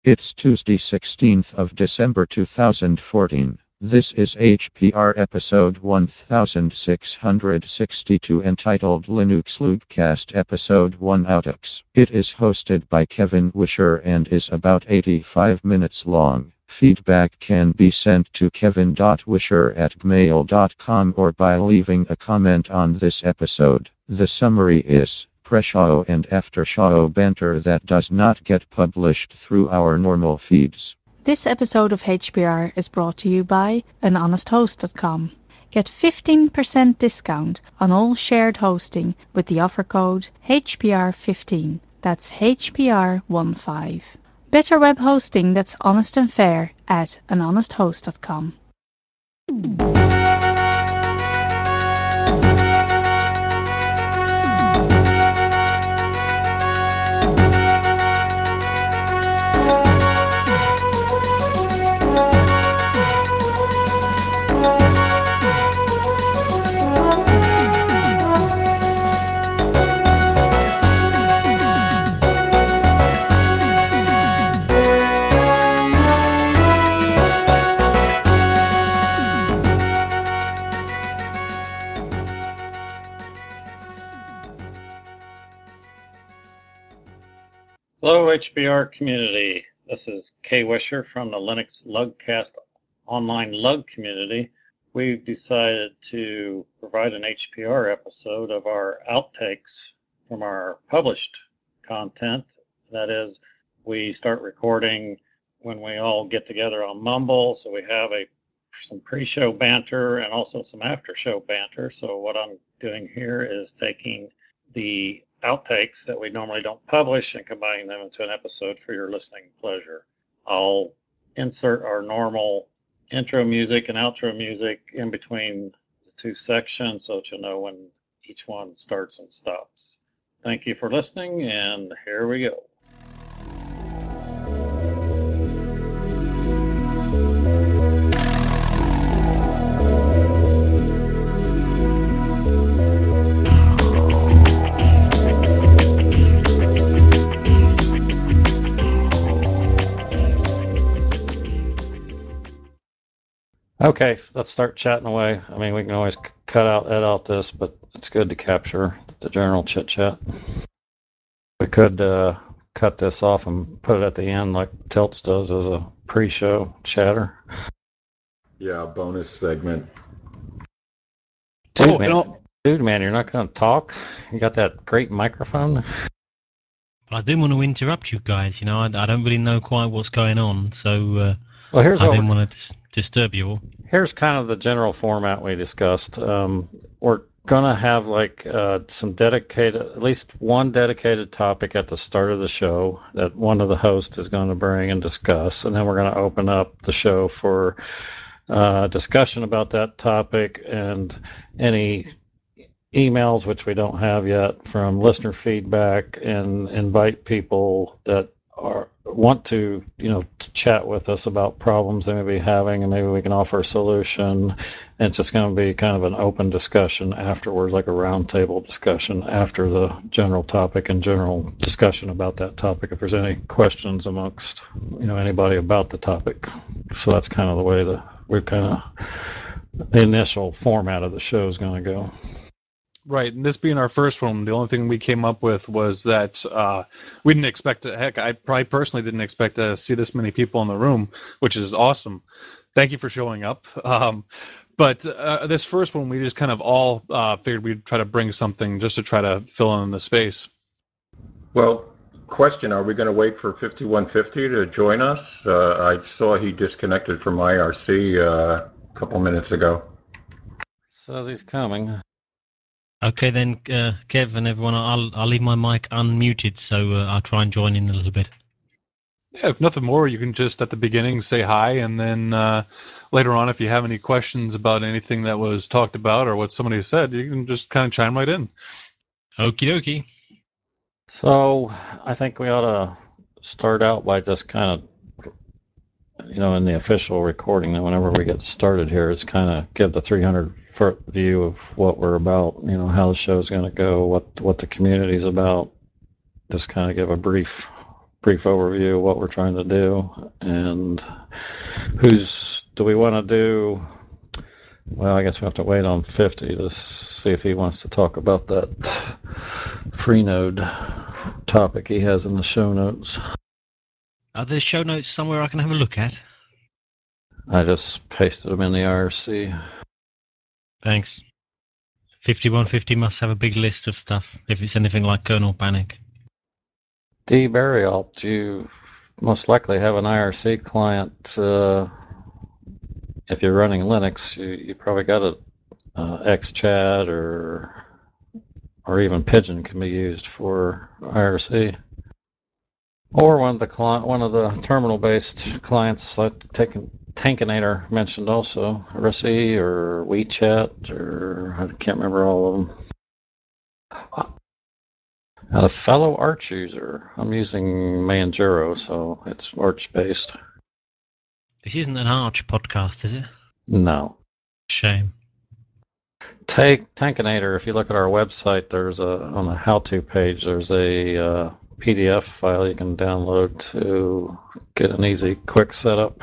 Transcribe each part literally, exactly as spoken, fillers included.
It's Tuesday, sixteenth of December two thousand fourteen. This is H P R episode one thousand six hundred sixty-two entitled Linux Loopcast episode one Outux. It is hosted by Kevin Wisher and is about eighty-five minutes long. Feedback can be sent to kevin.wisher at gmail dot com or by leaving a comment on this episode. The summary is pre-show and after-show banter that does not get published through our normal feeds. This episode of H P R is brought to you by an honest host dot com. Get fifteen percent discount on all shared hosting with the offer code H P R fifteen. That's H P R fifteen. Better web hosting that's honest and fair at an honest host dot com. Hello, H B R community. This is Kay Wisher from the Linux Lugcast online lug community. We've decided to provide an H P R episode of our outtakes from our published content. That is, we start recording when we all get together on Mumble, so we have a some pre-show banter and also some after-show banter. So what I'm doing here is taking the outtakes that we normally don't publish and combining them into an episode for your listening pleasure. I'll insert our normal intro music and outro music in between the two sections so that you'll know when each one starts and stops. Thank you for listening, and here we go. Okay, let's start chatting away. I mean, we can always c- cut out, edit out this, but it's good to capture the general chit chat. We could uh, cut this off and put it at the end like Tilts does as a pre-show chatter. Yeah, bonus segment. Dude, Oh, man, and all, dude, man, you're not going to talk? You got that great microphone? I didn't want to interrupt you guys. You know, I, I don't really know quite what's going on, so uh, Well, here's I what didn't we're- want to dis- disturb you all. here's kind of the general format we discussed. Um, we're gonna have like uh, some dedicated, at least one dedicated topic at the start of the show that one of the hosts is going to bring and discuss, and then we're going to open up the show for uh, discussion about that topic and any emails, which we don't have yet, from listener feedback, and invite people that are want to, you know, to chat with us about problems they may be having, and maybe we can offer a solution. And it's just going to be kind of an open discussion afterwards, like a roundtable discussion after the general topic and general discussion about that topic. If there's any questions amongst, you know, anybody about the topic, so that's kind of the way the we're kind of the initial format of the show is going to go. right, and this being our first one, the only thing we came up with was that uh, we didn't expect to, heck, I probably personally didn't expect to see this many people in the room, which is awesome. Thank you for showing up. Um, but uh, this first one, we just kind of all uh, figured we'd try to bring something just to try to fill in the space. Well, question, are we going to wait for fifty-one fifty to join us? Uh, I saw he disconnected from I R C uh, a couple minutes ago. Says he's coming. Okay, then, uh, Kev and everyone, I'll I'll leave my mic unmuted, so uh, I'll try and join in a little bit. Yeah, if nothing more, you can just at the beginning say hi, and then uh, later on, if you have any questions about anything that was talked about or what somebody said, you can just kind of chime right in. Okie dokie. So I think we ought to start out by just kind of, you know, in the official recording, that whenever we get started here, is kind of give the three hundred foot view of what we're about, you know, how the show's going to go, what what the community's about. Just kind of give a brief brief overview of what we're trying to do. And who's, do we want to do, well, I guess we have to wait on fifty to see if he wants to talk about that Freenode topic he has in the show notes. Are there show notes somewhere I can have a look at? I just pasted them in the I R C. Thanks. fifty-one fifty must have a big list of stuff, if it's anything like Kernel Panic. D. Barryalt, you most likely have an I R C client. Uh, if you're running Linux, you, you probably got a uh, XChat or or even Pigeon can be used for I R C. Or one of the client, one of the terminal-based clients, like Tankinator mentioned also, R S E or WeChat, or I can't remember all of them. A fellow Arch user. I'm using Manjaro, so it's Arch-based. This isn't an Arch podcast, is it? No. Shame. Take Tankinator. If you look at our website, there's a on the how-to page. There's a uh, P D F file you can download to get an easy, quick setup.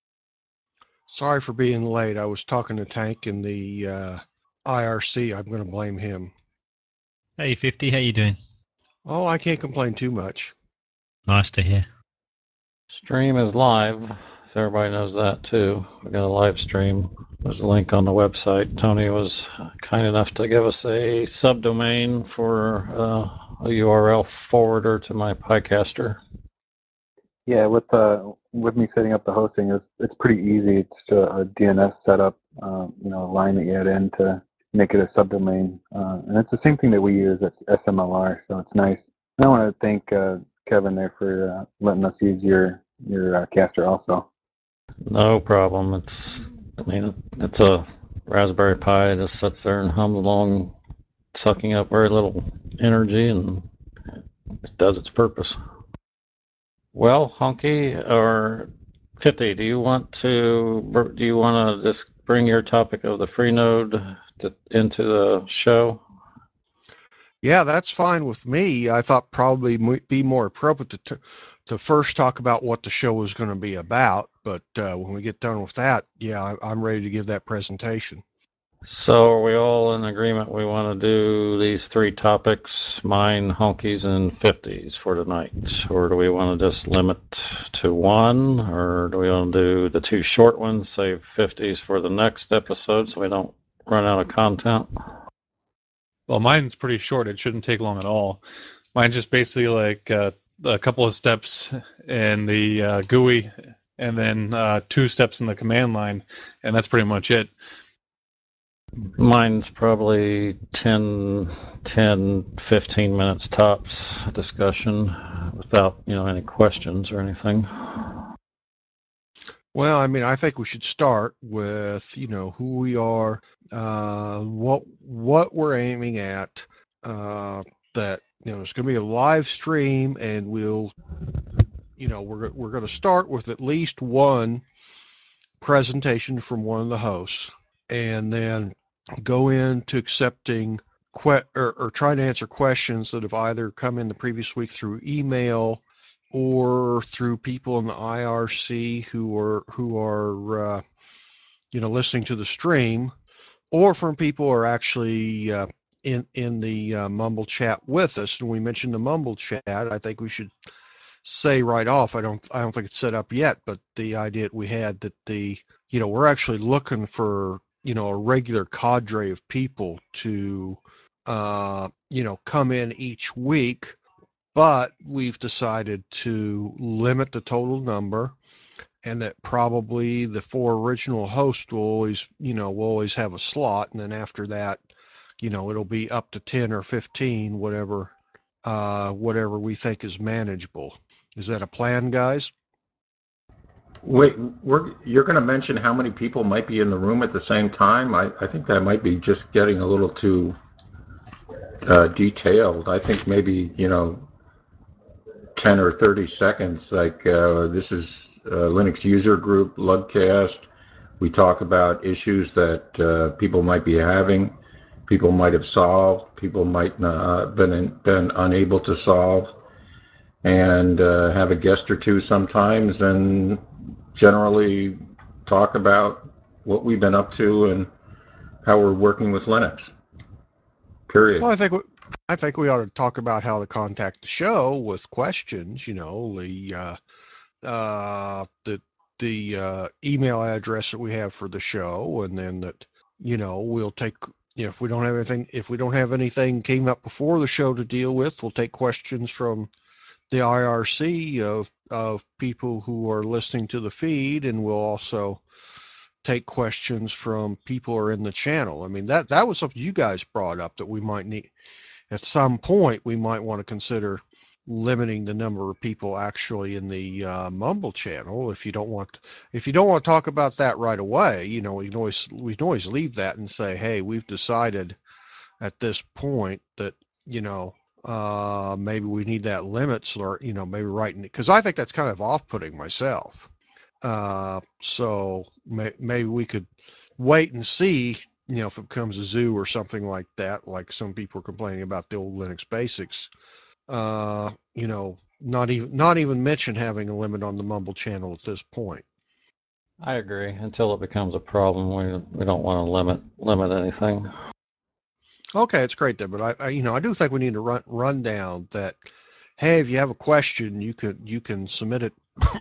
Sorry for being late. I was talking to Tank in the uh, I R C. I'm going to blame him. Hey, fifty, how you doing? Oh, I can't complain too much. Nice to hear. Stream is live. If everybody knows that too. We got a live stream. There's a link on the website. Tony was kind enough to give us a subdomain for uh, a U R L forwarder to my Pycaster. Yeah, with uh, with me setting up the hosting, it's it's pretty easy. It's just a D N S setup, uh, you know, a line that you add in to make it a subdomain, uh, and it's the same thing that we use. It's S M L R, so it's nice. And I want to thank uh, Kevin there for uh, letting us use your your uh, caster also. No problem. It's I mean it's a Raspberry Pi. It just sits there and hums along, sucking up very little energy, and it does its purpose. Well, Honky or fifty, do you want to do you want to just bring your topic of the Freenode to, into the show? Yeah, that's fine with me. I thought probably be more appropriate to t- to first talk about what the show was going to be about. But uh, when we get done with that, yeah, I, I'm ready to give that presentation. So are we all in agreement we want to do these three topics, mine, honkies, and fifties for tonight? Or do we want to just limit to one? Or do we want to do the two short ones, save fifties for the next episode so we don't run out of content? Well, mine's pretty short. It shouldn't take long at all. Mine's just basically like uh, a couple of steps in the uh, G U I and then uh, two steps in the command line, and that's pretty much it. Mine's probably ten, ten, fifteen minutes tops discussion without, you know, any questions or anything. Well, I mean, I think we should start with, you know, who we are, uh, what what we're aiming at, uh, that, you know, it's going to be a live stream, and we'll, you know, we're we're going to start with at least one presentation from one of the hosts, and then go into accepting que- or, or trying to answer questions that have either come in the previous week through email or through people in the I R C who are who are uh, you know listening to the stream, or from people who are actually uh, in in the uh, Mumble chat with us. And we mentioned the Mumble chat. I think we should say right off. I don't I don't think it's set up yet, but the idea that we had that the you know we're actually looking for you know a regular cadre of people to uh, you know come in each week. But we've decided to limit the total number, and that probably the four original hosts will always, you know, will always have a slot, and then after that, you know, it'll be up to ten or fifteen, whatever, uh, whatever we think is manageable. Is that a plan, guys? Wait, we're you're going to mention how many people might be in the room at the same time? I, I think that might be just getting a little too uh, detailed. I think maybe, you know, ten or thirty seconds, like uh, this is uh, Linux user group, Lugcast. We talk about issues that uh, people might be having, people might have solved, people might not been in, been unable to solve, and uh, have a guest or two sometimes, and generally talk about what we've been up to and how we're working with Linux. Period. Well, I think we, I think we ought to talk about how to contact the show with questions. You know, the uh, uh, the the uh, email address that we have for the show, and then that you know we'll take. You know, if we don't have anything, if we don't have anything came up before the show to deal with, we'll take questions from the I R C of of people who are listening to the feed, and we'll also take questions from people who are in the channel. I mean, that that was something you guys brought up that we might need at some point. We might want to consider limiting the number of people actually in the uh, Mumble channel. If you don't want, if you don't want to talk about that right away, you know, we can always we can always leave that and say, hey, we've decided at this point that you know uh, maybe we need that limit, or you know, maybe writing because I think that's kind of off-putting myself. Uh, so may, maybe we could wait and see, you know, if it becomes a zoo or something like that, like some people are complaining about the old Linux basics. Uh, you know, not even not even mention having a limit on the Mumble channel at this point. I agree. Until it becomes a problem, we we don't want to limit limit anything. Okay, it's great then, but I, I you know I do think we need to run run down that. Hey, if you have a question, you could you can submit it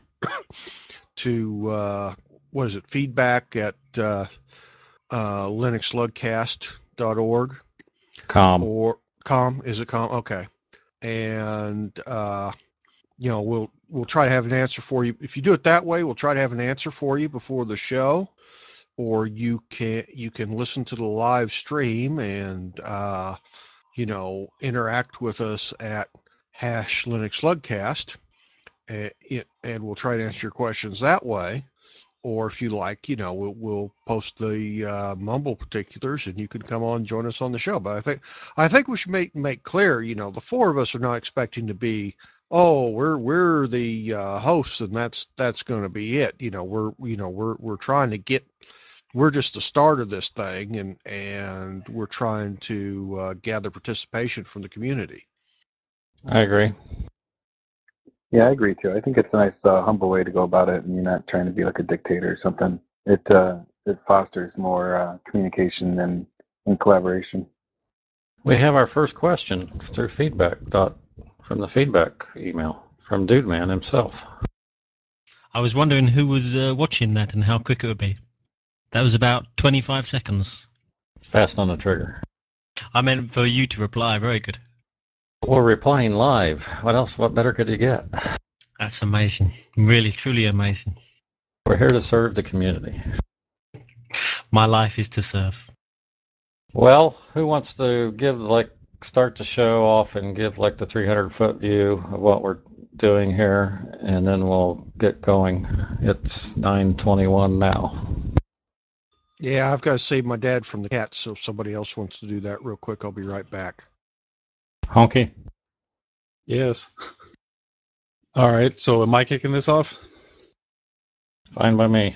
to uh, what is it? Feedback at uh, uh, linux slugcast dot org Com. or com. Is it com? Okay, and uh, you know we'll we'll try to have an answer for you. If you do it that way, we'll try to have an answer for you before the show, or you can you can listen to the live stream and uh, you know interact with us at hash Linux Slugcast, and, and we'll try to answer your questions that way. Or if you like, you know, we'll, we'll post the uh, Mumble particulars, and you can come on and join us on the show. But I think I think we should make make clear, you know, the four of us are not expecting to be, oh, we're we're the uh, hosts, and that's that's going to be it. You know, we're you know we're we're trying to get, we're just the start of this thing, and and we're trying to uh, gather participation from the community. I agree. Yeah, I agree too. I think it's a nice, uh, humble way to go about it, and you're not trying to be like a dictator or something. It uh, it fosters more uh, communication and, and collaboration. We have our first question through feedback dot from the feedback email from Dude Man himself. I was wondering who was uh, watching that and how quick it would be. That was about twenty-five seconds. Fast on the trigger. I meant for you to reply. Very good. We're replying live. What else? What better could you get? That's amazing. Really, truly amazing. We're here to serve the community. My life is to serve. Well, who wants to give like start the show off and give like the three hundred foot view of what we're doing here, and then we'll get going. It's nine twenty-one now. Yeah, I've got to save my dad from the cats, so if somebody else wants to do that real quick, I'll be right back. Honky? Yes. All right, so am I kicking this off? Fine by me.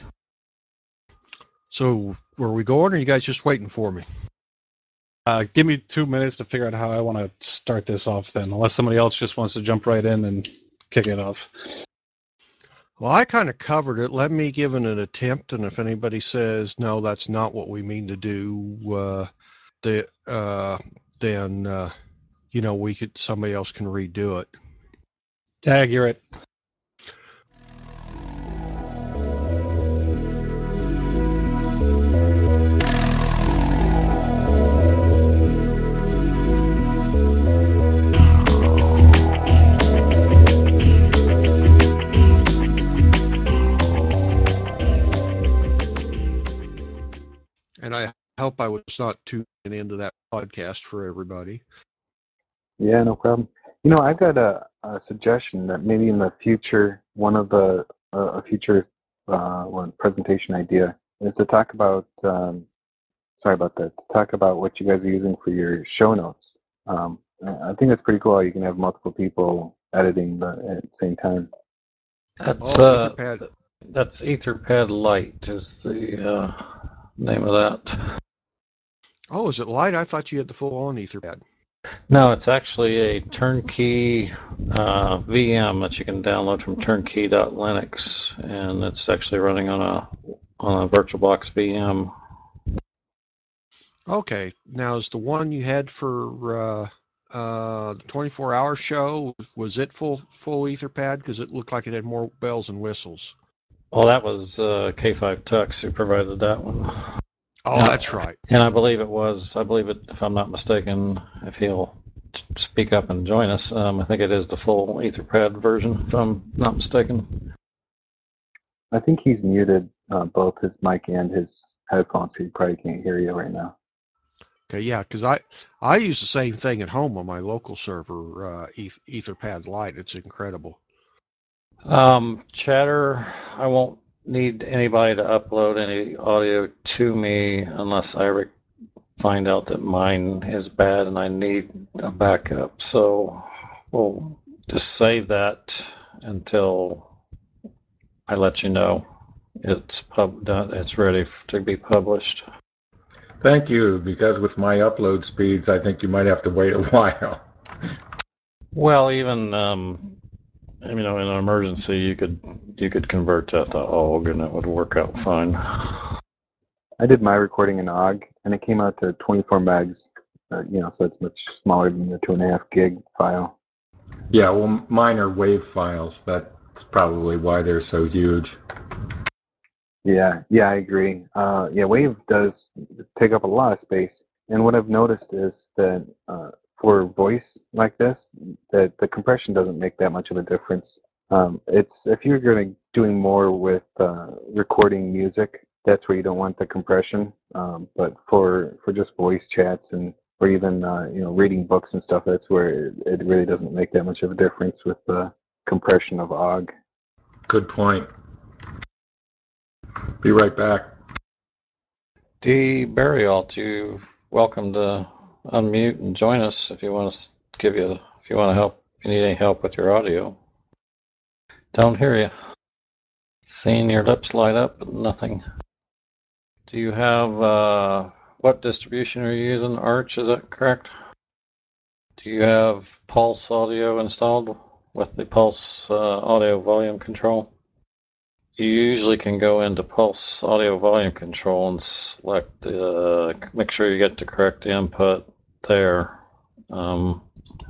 So, were we going, or are you guys just waiting for me? Uh, give me two minutes to figure out how I want to start this off then, unless somebody else just wants to jump right in and kick it off. Well, I kind of covered it. Let me give it an attempt, and if anybody says, no, that's not what we mean to do, uh, the, uh, then, uh, you know, we could, somebody else can redo it. Tag, you're it. And I hope I was not tuning into that podcast for everybody. Yeah, no problem. You know, I've got a, a suggestion that maybe in the future, one of the uh, a future uh, one presentation idea is to talk about. Um, sorry about that. To talk about what you guys are using for your show notes. Um, I think that's pretty cool. How you can have multiple people editing the, at the same time. That's Oh, uh, Etherpad. that's Etherpad Lite is the uh, name of that. Oh, is it light? I thought you had the full-on Etherpad. No, it's actually a turnkey uh, V M that you can download from turnkey dot linux, and it's actually running on a on a VirtualBox V M. Okay, now is the one you had for uh, uh, the twenty-four hour show, was it full full Etherpad? Because it looked like it had more bells and whistles. Well, that was uh, K five Tux who provided that one. Oh, Yeah. that's right. And I believe it was, I believe it, if I'm not mistaken, if he'll speak up and join us, um, I think it is the full Etherpad version, if I'm not mistaken. I think he's muted uh, both his mic and his headphones, so he probably can't hear you right now. Okay, yeah, because I I use the same thing at home on my local server, uh, Eth- Etherpad Lite. It's incredible. Um, Chatter, I won't need anybody to upload any audio to me unless I re- find out that mine is bad and I need a backup. So we'll just save that until I let you know it's pub done, it's ready to be published. Thank you, because with my upload speeds, I think you might have to wait a while. Well, even um, you know, in an emergency, you could you could convert that to O G, and it would work out fine. I did my recording in O G, and it came out to twenty-four megs. Uh, you know, so it's much smaller than the two and a half gig file. Yeah, well, mine are WAV files. That's probably why they're so huge. Yeah, yeah, I agree. Uh, yeah, Wave does take up a lot of space, and what I've noticed is that uh, for voice like this, that the compression doesn't make that much of a difference. Um, it's if you're going to doing more with uh, recording music, that's where you don't want the compression. Um, but for for just voice chats and or even uh, you know reading books and stuff, that's where it, it really doesn't make that much of a difference with the compression of O G. Good point. Be right back. D. Burial, you welcome to unmute and join us if you want us to give you if you want to help if you need any help with your audio. Don't hear you. Seeing your lips light up, but nothing. Do you have uh, what distribution are you using? Arch, is that correct? Do you have Pulse Audio installed with the Pulse uh, Audio Volume Control? You usually can go into Pulse Audio Volume Control and select, uh, make sure you get the correct input there. Um,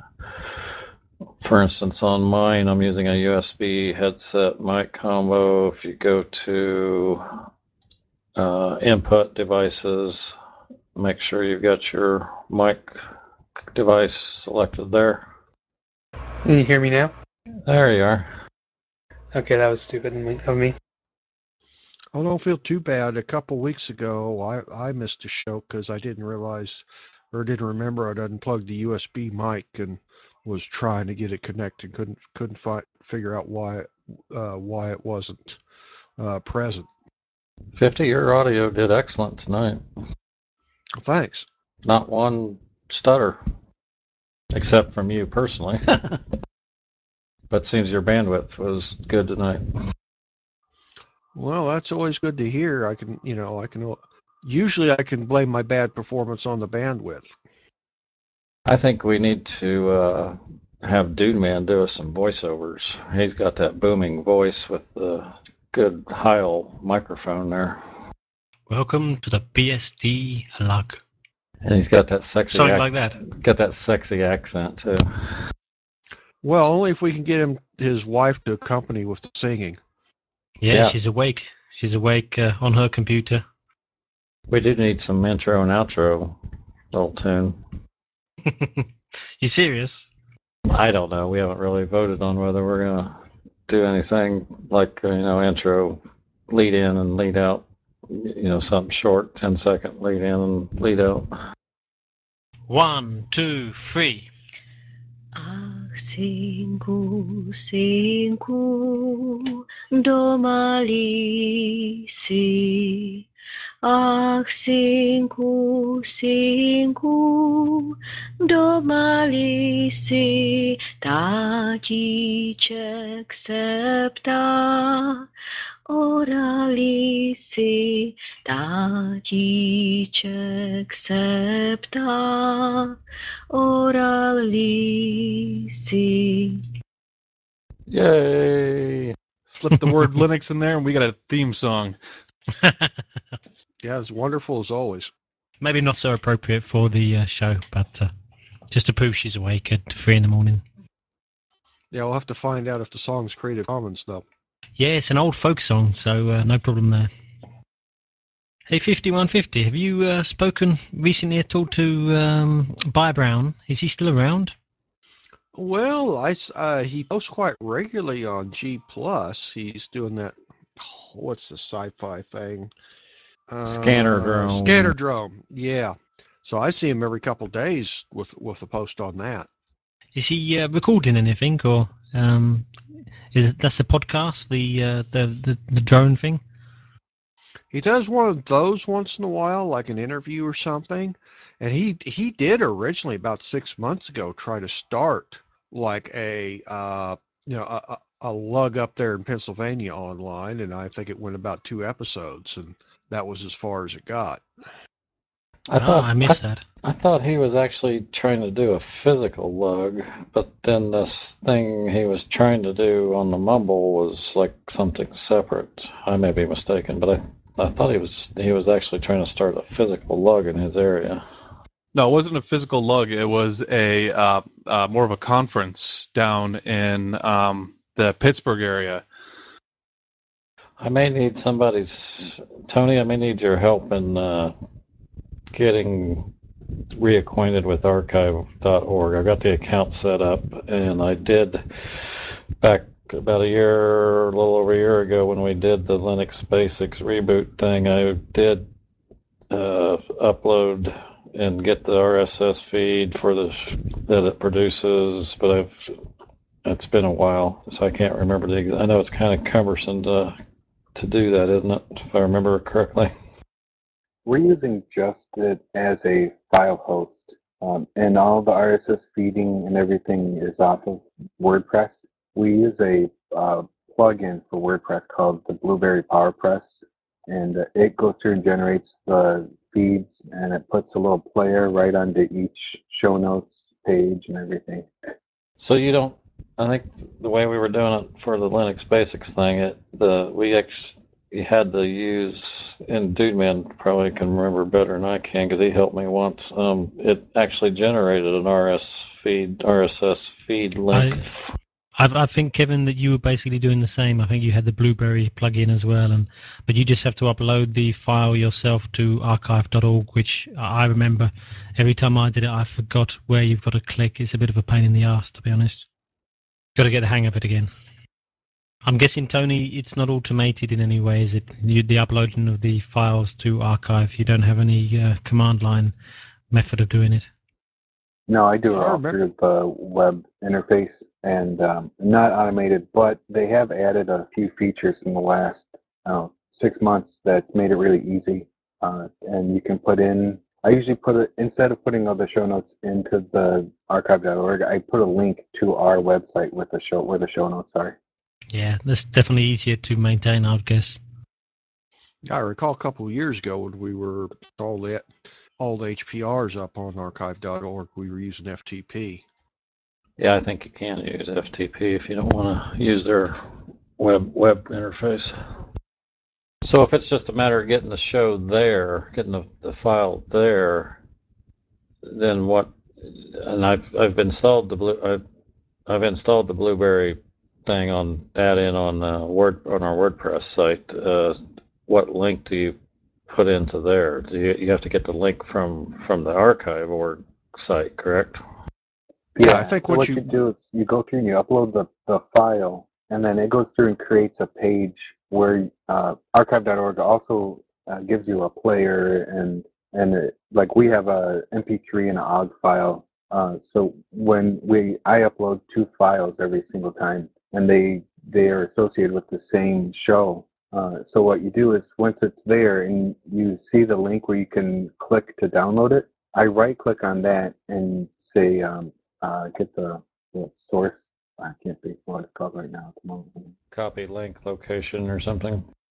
for instance, on mine, I'm using a U S B headset mic combo. If you go to uh, input devices, make sure you've got your mic device selected there. Can you hear me now? There you are. Okay, that was stupid of me. I don't feel too bad. A couple weeks ago, I, I missed a show because I didn't realize or didn't remember I'd unplugged the U S B mic and was trying to get it connected. Couldn't couldn't fi- figure out why it, uh, why it wasn't uh, present. fifty, your audio did excellent tonight. Thanks. Not one stutter, except from you personally. But seems your bandwidth was good tonight. Well, that's always good to hear. I can, you know, I can. Usually, I can blame my bad performance on the bandwidth. I think we need to uh, have Dude Man do us some voiceovers. He's got that booming voice with the good Heil microphone there. Welcome to the B S D Lug. And he's got that sexy Something ac- like that. Got that sexy accent too. Well, only if we can get him his wife to accompany with the singing. Yeah, Yeah. she's awake. She's awake uh, on her computer. We do need some intro and outro little tune. You serious? I don't know. We haven't really voted on whether we're gonna do anything like uh, you know intro, lead in and lead out. You know, something short, ten second lead in and lead out. One, two, three. Ah, singku, singku, domalisi. Ah, singku, singku, domalisi. Taji cek septa. oralisi, tajíček se ptá, oralisi. Yay! Slip the word Linux in there, and we got a theme song. Yeah, as wonderful as always. Maybe not so appropriate for the uh, show, but uh, just to prove she's awake at three in the morning. Yeah, we'll have to find out if the song's Creative Commons, though. Yeah, it's an old folk song, so uh, no problem there. Hey, fifty-one fifty, have you uh, spoken recently at all to um, Buy Brown? Is he still around? Well, I, s- uh, he posts quite regularly on G Plus. He's doing that, what's the sci-fi thing? Uh, Scanner drone. Scanner drone, yeah. So I see him every couple days with, with a post on that. Is he uh, recording anything, or um, is it, that's the podcast, the, uh, the the the drone thing? He does one of those once in a while, like an interview or something. And he he did originally about six months ago try to start like a uh, you know a, a a lug up there in Pennsylvania online, and I think it went about two episodes, and that was as far as it got. I Ah, thought I missed that. I thought he was actually trying to do a physical lug, but then this thing he was trying to do on the Mumble was like something separate. I may be mistaken, but I th- I thought he was just, he was actually trying to start a physical lug in his area. No, it wasn't a physical lug. It was a uh, uh, more of a conference down in um, the Pittsburgh area. I may need somebody's Tony. I may need your help in uh, getting reacquainted with archive dot org. I got the account set up, and I did back about a year, a little over a year ago when we did the Linux Basics reboot thing. I did uh, upload and get the R S S feed for the that it produces, but I've it's been a while, so I can't remember the. I know it's kind of cumbersome to to do that, isn't it? If I remember correctly. We're using just it as a file host, um, and all the R S S feeding and everything is off of WordPress. We use a uh, plugin for WordPress called the Blueberry PowerPress, and uh, it goes through and generates the feeds, and it puts a little player right onto each show notes page and everything. So you don't. I think the way we were doing it for the Linux Basics thing, it the we actually had to use, and Dude Man probably can remember better than I can because he helped me once. Um, it actually generated an R S feed, R S S feed link. I, I, I think, Kevin, that you were basically doing the same. I think you had the Blueberry plugin as well, and but you just have to upload the file yourself to archive dot org, which I remember every time I did it, I forgot where you've got to click. It's a bit of a pain in the ass, to be honest. Got to get the hang of it again. I'm guessing, Tony, it's not automated in any way, is it? You, the uploading of the files to archive, you don't have any uh, command line method of doing it? No, I do So it I all remember- through the web interface and um, not automated, but they have added a few features in the last uh, six months that's made it really easy. Uh, and you can put in, I usually put it, instead of putting all the show notes into the archive dot org, I put a link to our website with the show, where the show notes are. Yeah, that's definitely easier to maintain, I would guess. I recall a couple of years ago when we were all the all the H P Rs up on archive dot org, we were using F T P. Yeah, I think you can use F T P if you don't want to use their web web interface. So if it's just a matter of getting the show there, getting the, the file there, then what? And I've I've installed the blue I've, I've installed the Blueberry thing on add in on uh, Word on our WordPress site. Uh, what link do you put into there? Do you you have to get the link from from the archive org site, correct? Yeah, Yeah, I think so what what you- you do is you go through and you upload the, the file, and then it goes through and creates a page where uh, archive dot org also uh, gives you a player, and and it, like we have a M P three and an O G file. Uh, so when we I upload two files every single time, and they they are associated with the same show. Uh, so what you do is once it's there and you see the link where you can click to download it, I right click on that and say um, uh, get the, the source. I can't think what it's called right now at the moment. Copy link location or something.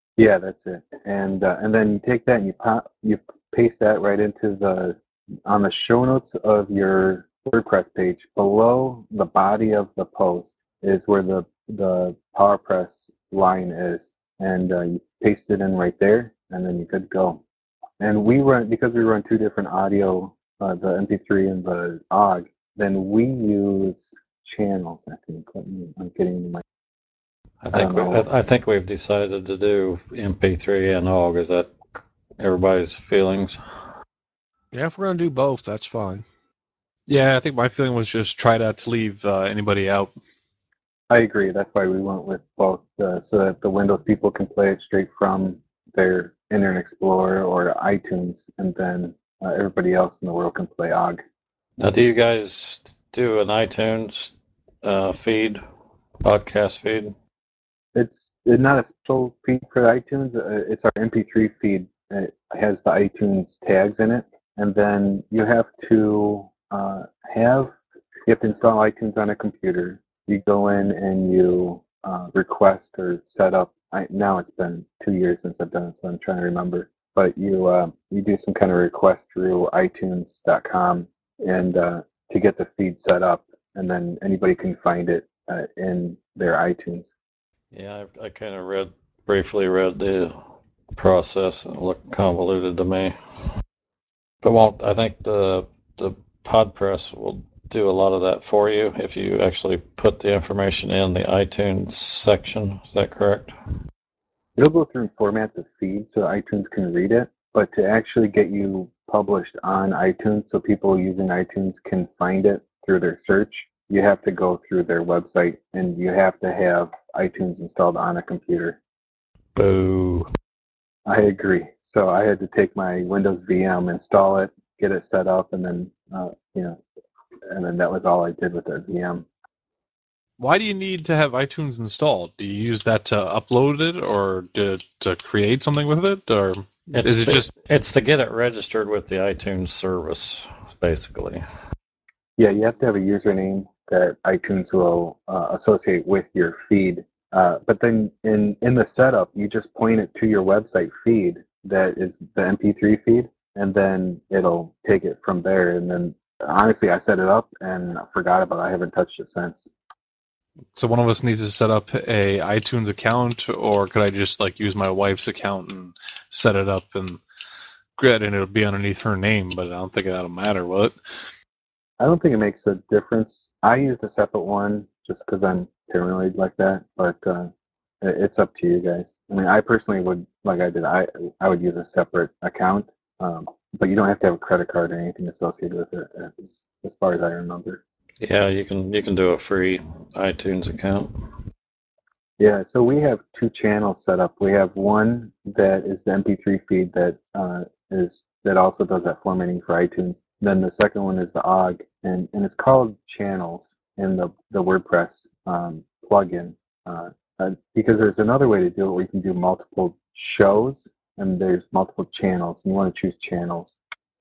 Yeah, that's it. And uh, and then you take that and you pop, you paste that right into the on the show notes of your WordPress page. Below the body of the post is where the the PowerPress line is, and uh, you paste it in right there, and then you could go. And we run because we run two different audio, uh, the M P three and the O G. Then we use channels. I think. Let me, I'm getting my. I I think don't we, know. I, I think we've decided to do M P three and O G. Is that everybody's feelings? Yeah, if we're gonna do both, that's fine. Yeah, I think my feeling was just try not to leave uh, anybody out. I agree. That's why we went with both, uh, so that the Windows people can play it straight from their Internet Explorer or iTunes, and then uh, everybody else in the world can play O G. Now, do you guys do an iTunes uh, feed, podcast feed? It's it's not a special feed for iTunes. Uh, it's our M P three feed. It has the iTunes tags in it, and then you have to uh, have you have to install iTunes on a computer. You go in and you uh, request or set up. I, now it's been two years since I've done it, so I'm trying to remember. But you uh, you do some kind of request through iTunes dot com and uh, to get the feed set up, and then anybody can find it uh, in their iTunes. Yeah, I, I kind of read briefly read the process and it looked convoluted to me. But won't I think the the PodPress will do a lot of that for you if you actually put the information in the iTunes section. Is that correct? It'll go through and format the feed so iTunes can read it, but to actually get you published on iTunes so people using iTunes can find it through their search, you have to go through their website and you have to have iTunes installed on a computer. Boo. I agree. So I had to take my Windows V M, install it, get it set up, and then, uh, you know, and then that was all I did with the V M. Why do you need to have iTunes installed? Do you use that to upload it or to, to create something with it? Or It's is it to, just... it's to get it registered with the iTunes service, basically. Yeah, you have to have a username that iTunes will uh, associate with your feed. Uh, but then in, in the setup, you just point it to your website feed that is the M P three feed, and then it'll take it from there. And then honestly, I set it up and I forgot about it. I haven't touched it since. So one of us needs to set up a iTunes account, or could I just like use my wife's account and set it up and grid and it'll be underneath her name? But I don't think that'll matter, will it? I don't think it makes a difference. I used a separate one just because I'm paranoid like that, but uh, it's up to you guys. I mean, I personally would, like I did, I I would use a separate account, um, but you don't have to have a credit card or anything associated with it, as, as far as I remember. Yeah, you can you can do a free iTunes account. Yeah, so we have two channels set up. We have one that is the M P three feed that uh, is that also does that formatting for iTunes. Then the second one is the O G, and, and it's called Channels in the the WordPress um, plugin. Uh, uh, because there's another way to do it where you can do multiple shows and there's multiple channels. And you want to choose channels.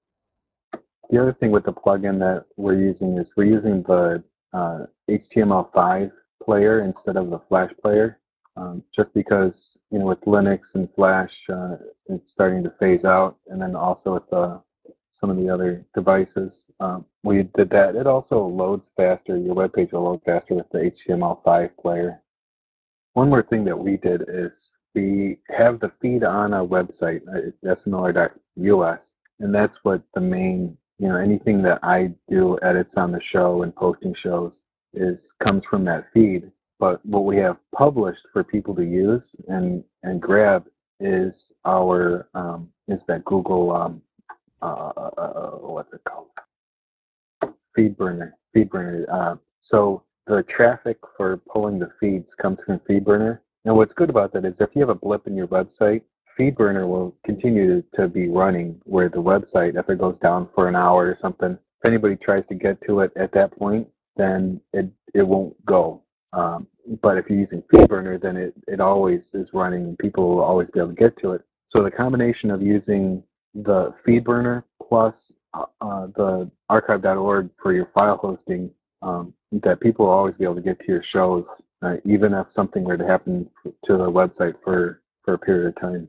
The other thing with the plugin that we're using is we're using the uh, H T M L five player instead of the Flash player, um, just because, you know, with Linux and Flash, uh, it's starting to phase out, and then also with the, some of the other devices, um, we did that. It also loads faster. Your web page will load faster with the H T M L five player. One more thing that we did is we have the feed on our website, S M L R dot U S, and that's what the main, you know, anything that I do edits on the show and posting shows is comes from that feed. But what we have published for people to use and and grab is our um, is that Google um, uh, uh, what's it called? FeedBurner. FeedBurner. Uh, so the traffic for pulling the feeds comes from FeedBurner. And what's good about that is if you have a blip in your website, FeedBurner will continue to be running where the website, if it goes down for an hour or something, if anybody tries to get to it at that point, then it, it won't go. Um, but if you're using FeedBurner, then it, it always is running and people will always be able to get to it. So the combination of using the FeedBurner plus uh, the archive dot org for your file hosting, um, that people will always be able to get to your shows, uh, even if something were to happen to the website for, for a period of time.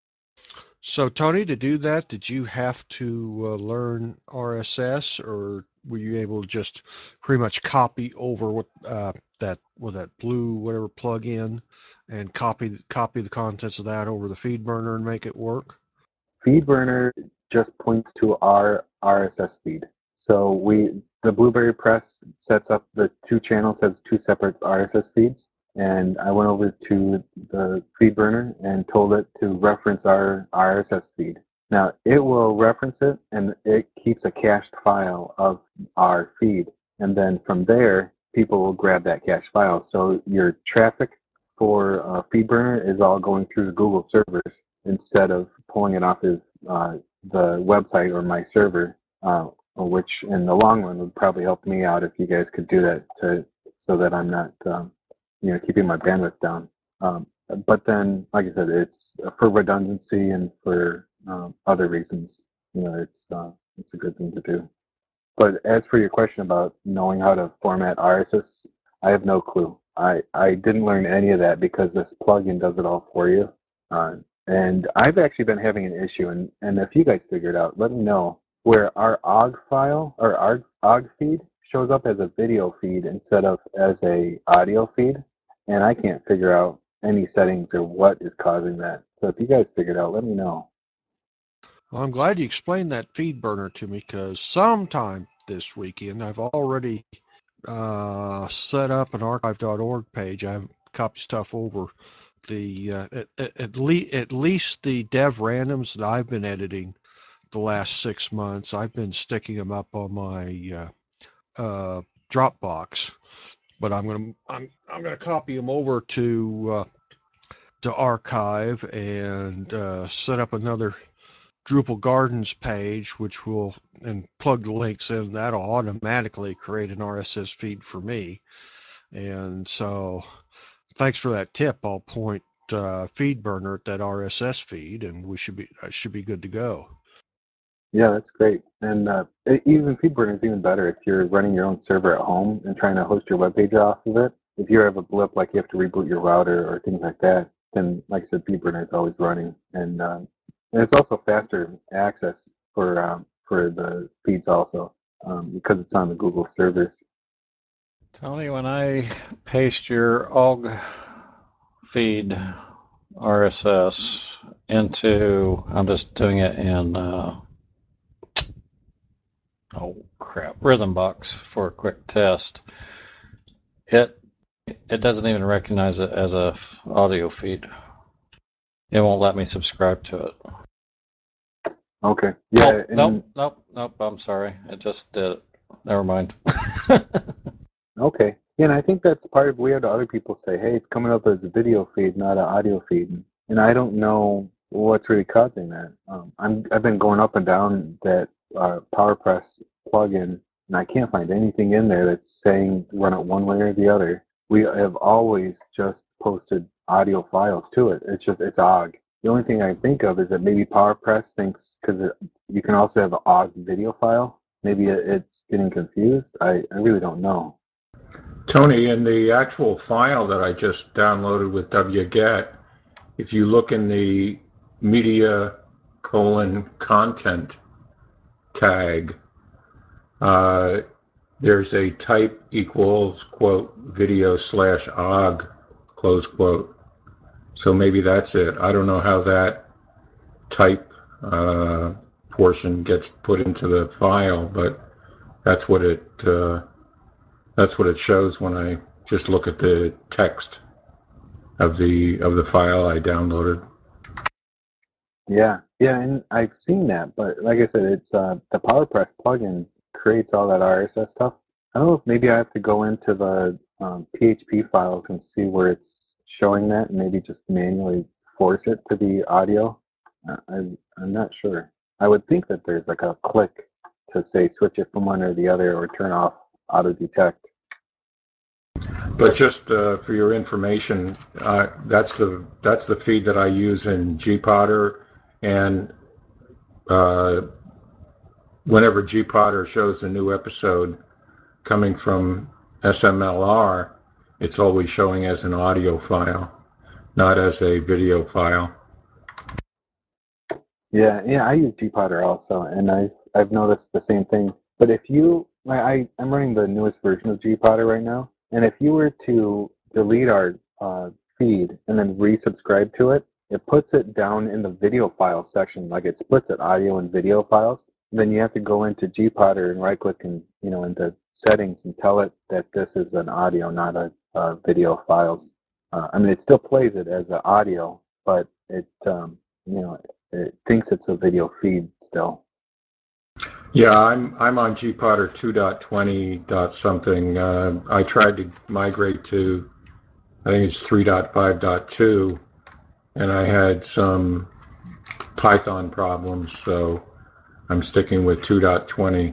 So, Tony, to do that, did you have to uh, learn R S S, or were you able to just pretty much copy over what uh, that with that blue whatever plug-in and copy copy the contents of that over the FeedBurner and make it work? FeedBurner just points to our R S S feed. So we, the Blueberry Press sets up the two channels as two separate R S S feeds. And I went over to the FeedBurner and told it to reference our R S S feed. Now, it will reference it, and it keeps a cached file of our feed. And then from there, people will grab that cached file. So your traffic for uh, FeedBurner is all going through the Google servers instead of pulling it off of uh, the website or my server, uh, which in the long run would probably help me out if you guys could do that to so that I'm not um, you know, keeping my bandwidth down. Um, but then, like I said, it's for redundancy and for um, other reasons. You know, it's uh, it's a good thing to do. But as for your question about knowing how to format R S S, I have no clue. I, I didn't learn any of that because this plugin does it all for you. Uh, and I've actually been having an issue, and, and if you guys figure it out, let me know, where our O G file or our O G feed shows up as a video feed instead of as a audio feed, and I can't figure out any settings or what is causing that. So if you guys figure it out, let me know. Well, I'm glad you explained that FeedBurner to me, because sometime this weekend I've already uh, set up an archive dot org page. I've copied stuff over the uh, at, at, at, le- at least the dev randoms that I've been editing the last six months. I've been sticking them up on my uh, uh, Dropbox, but I'm gonna I'm I'm gonna copy them over to uh, to archive and uh, set up another Drupal Gardens page, which will, and plug the links in. That'll automatically create an R S S feed for me. And so, thanks for that tip. I'll point uh, FeedBurner at that R S S feed, and we should be I should be good to go. Yeah, that's great. And uh, it, even FeedBurner is even better if you're running your own server at home and trying to host your web page off of it. If you have a blip, like you have to reboot your router or things like that, then, like I said, FeedBurner is always running, and uh, and it's also faster access for um, for the feeds also um, because it's on the Google servers. Tony, when I paste your O G feed R S S into, I'm just doing it in, uh, oh crap, Rhythmbox for a quick test. It it doesn't even recognize it as a audio feed. It won't let me subscribe to it. Okay. Yeah. Oh, nope, nope, nope. I'm sorry. It just did it. Never mind. Okay. Yeah, and I think that's part of weird. Other people say, "Hey, it's coming up as a video feed, not an audio feed," and I don't know what's really causing that. Um, I'm I've been going up and down that uh, PowerPress plugin, and I can't find anything in there that's saying run it one way or the other. We have always just posted audio files to it. It's just it's O G. The only thing I think of is that maybe PowerPress thinks, because you can also have an O G video file. Maybe it's getting confused. I, I really don't know. Tony, in the actual file that I just downloaded with wget, if you look in the media colon content tag, uh, there's a type equals quote video slash og close quote. So maybe that's it. I don't know how that type uh, portion gets put into the file, but that's what it uh, that's what it shows when I just look at the text of the of the file I downloaded. Yeah, yeah, and I've seen that, but like I said, it's uh, the PowerPress plugin creates all that R S S stuff. I don't know if maybe I have to go into the um, P H P files and see where it's showing that, and maybe just manually force it to be audio. Uh, I, I'm not sure. I would think that there's like a click to say switch it from one or the other or turn off auto detect. But just uh, for your information, uh, that's the that's the feed that I use in gPodder, and uh, whenever gPodder shows a new episode coming from S M L R, it's always showing as an audio file. not as a video file. Yeah, yeah, I use gPodder also, and I've I've noticed the same thing. But if you, I, I I'm running the newest version of gPodder right now, and if you were to delete our uh, feed and then resubscribe to it, it puts it down in the video file section, like it splits it audio and video files. Then you have to go into gPodder and right click and you know into settings and tell it that this is an audio, not a, a video files. Uh, I mean, it still plays it as an audio, but it um, you know it thinks it's a video feed still. Yeah, I'm I'm on gPodder two point twenty dot something. Uh, I tried to migrate to, I think it's three point five point two, and I had some Python problems, so I'm sticking with two point twenty.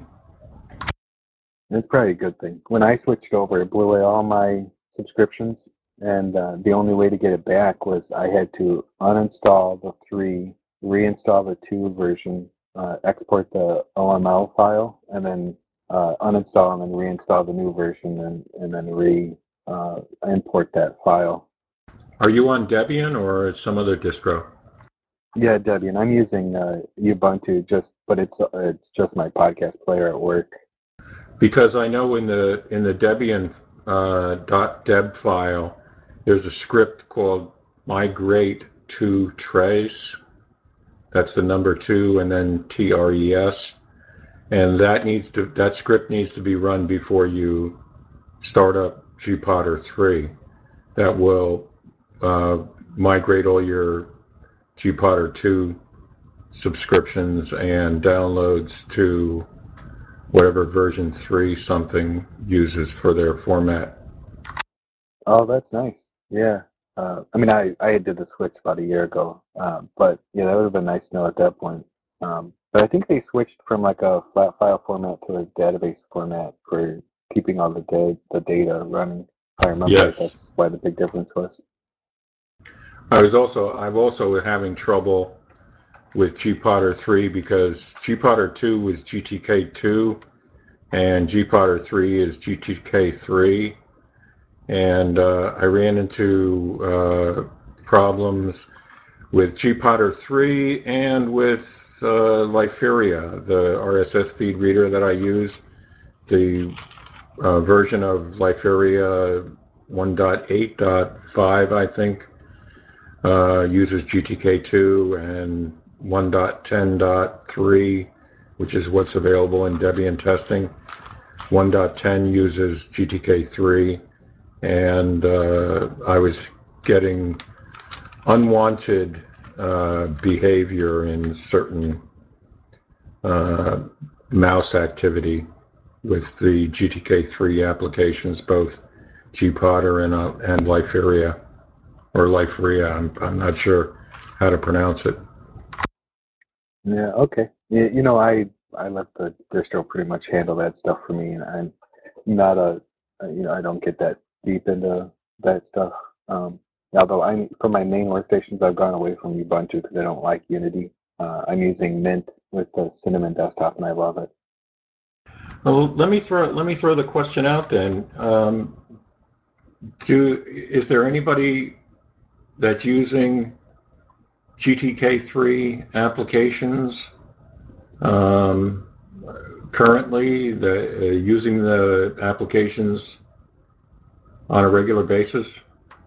It's probably a good thing. When I switched over, it blew away all my subscriptions, and uh, the only way to get it back was I had to uninstall the three, reinstall the two version, uh, export the O M L file, and then uh, uninstall and then reinstall the new version, and, and then re uh, import that file. Are you on Debian or some other distro? Yeah, Debian. I'm using uh, Ubuntu, just but it's uh, it's just my podcast player at work. Because I know in the in the Debian uh, .deb file, there's a script called migrate to trace. That's the number two, and then T R E S, and that needs to that script needs to be run before you start up gPodder three. That will uh, migrate all your gPodder two subscriptions and downloads to whatever version three something uses for their format. Oh, that's nice. Yeah. Uh, I mean, I, I did the switch about a year ago, uh, but yeah, that would have been nice to know at that point. Um, but I think they switched from like a flat file format to a database format for keeping all the da- the data running. If I remember right, Yes. that's why the big difference was. I was also I'm also having trouble with gPodder three because gPodder two was G T K two and gPodder three is G T K three, and uh, I ran into uh, problems with gPodder three and with uh, Liferia, the R S S feed reader that I use. The uh, version of Liferia one point eight point five, I think, uh, uses G T K two, and one point ten point three, which is what's available in Debian testing, one point ten uses G T K three, and uh, I was getting unwanted uh, behavior in certain uh, mouse activity with the G T K three applications, both gPodder and uh, and Liferia, or Liferia. I'm I'm not sure how to pronounce it. Yeah. Okay. You, you know, I I let the distro pretty much handle that stuff for me, and I'm not a you know I don't get that deep into that stuff. Um, although I for my main workstations, I've gone away from Ubuntu because I don't like Unity. Uh, I'm using Mint with the Cinnamon desktop, and I love it. Well, let me throw let me throw the question out then. Um, do is there anybody that's using G T K three applications um, currently, the uh, using the applications on a regular basis?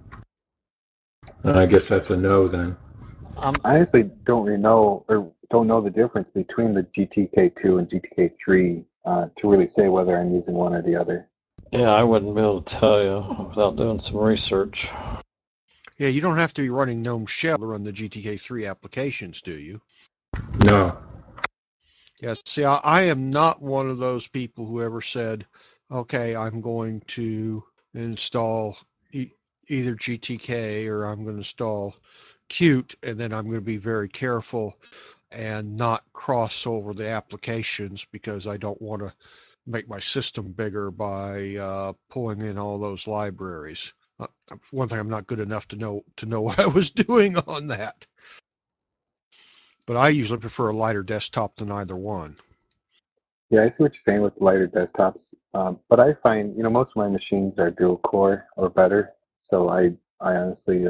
I guess that's a no then. Um, I honestly don't really know or don't know the difference between the G T K two and G T K three uh, to really say whether I'm using one or the other. yeah, I wouldn't be able to tell you without doing some research. Yeah, you don't have to be running GNOME Shell to run the G T K three applications, do you? No. Yes. See, I, I am not one of those people who ever said, okay, I'm going to install e- either G T K or I'm going to install Qt, and then I'm going to be very careful and not cross over the applications because I don't want to make my system bigger by uh, pulling in all those libraries. Uh, one thing, I'm not good enough to know to know what I was doing on that. But I usually prefer a lighter desktop than either one. Yeah, I see what you're saying with lighter desktops. Um, but I find, you know, most of my machines are dual core or better. So I, I honestly, uh,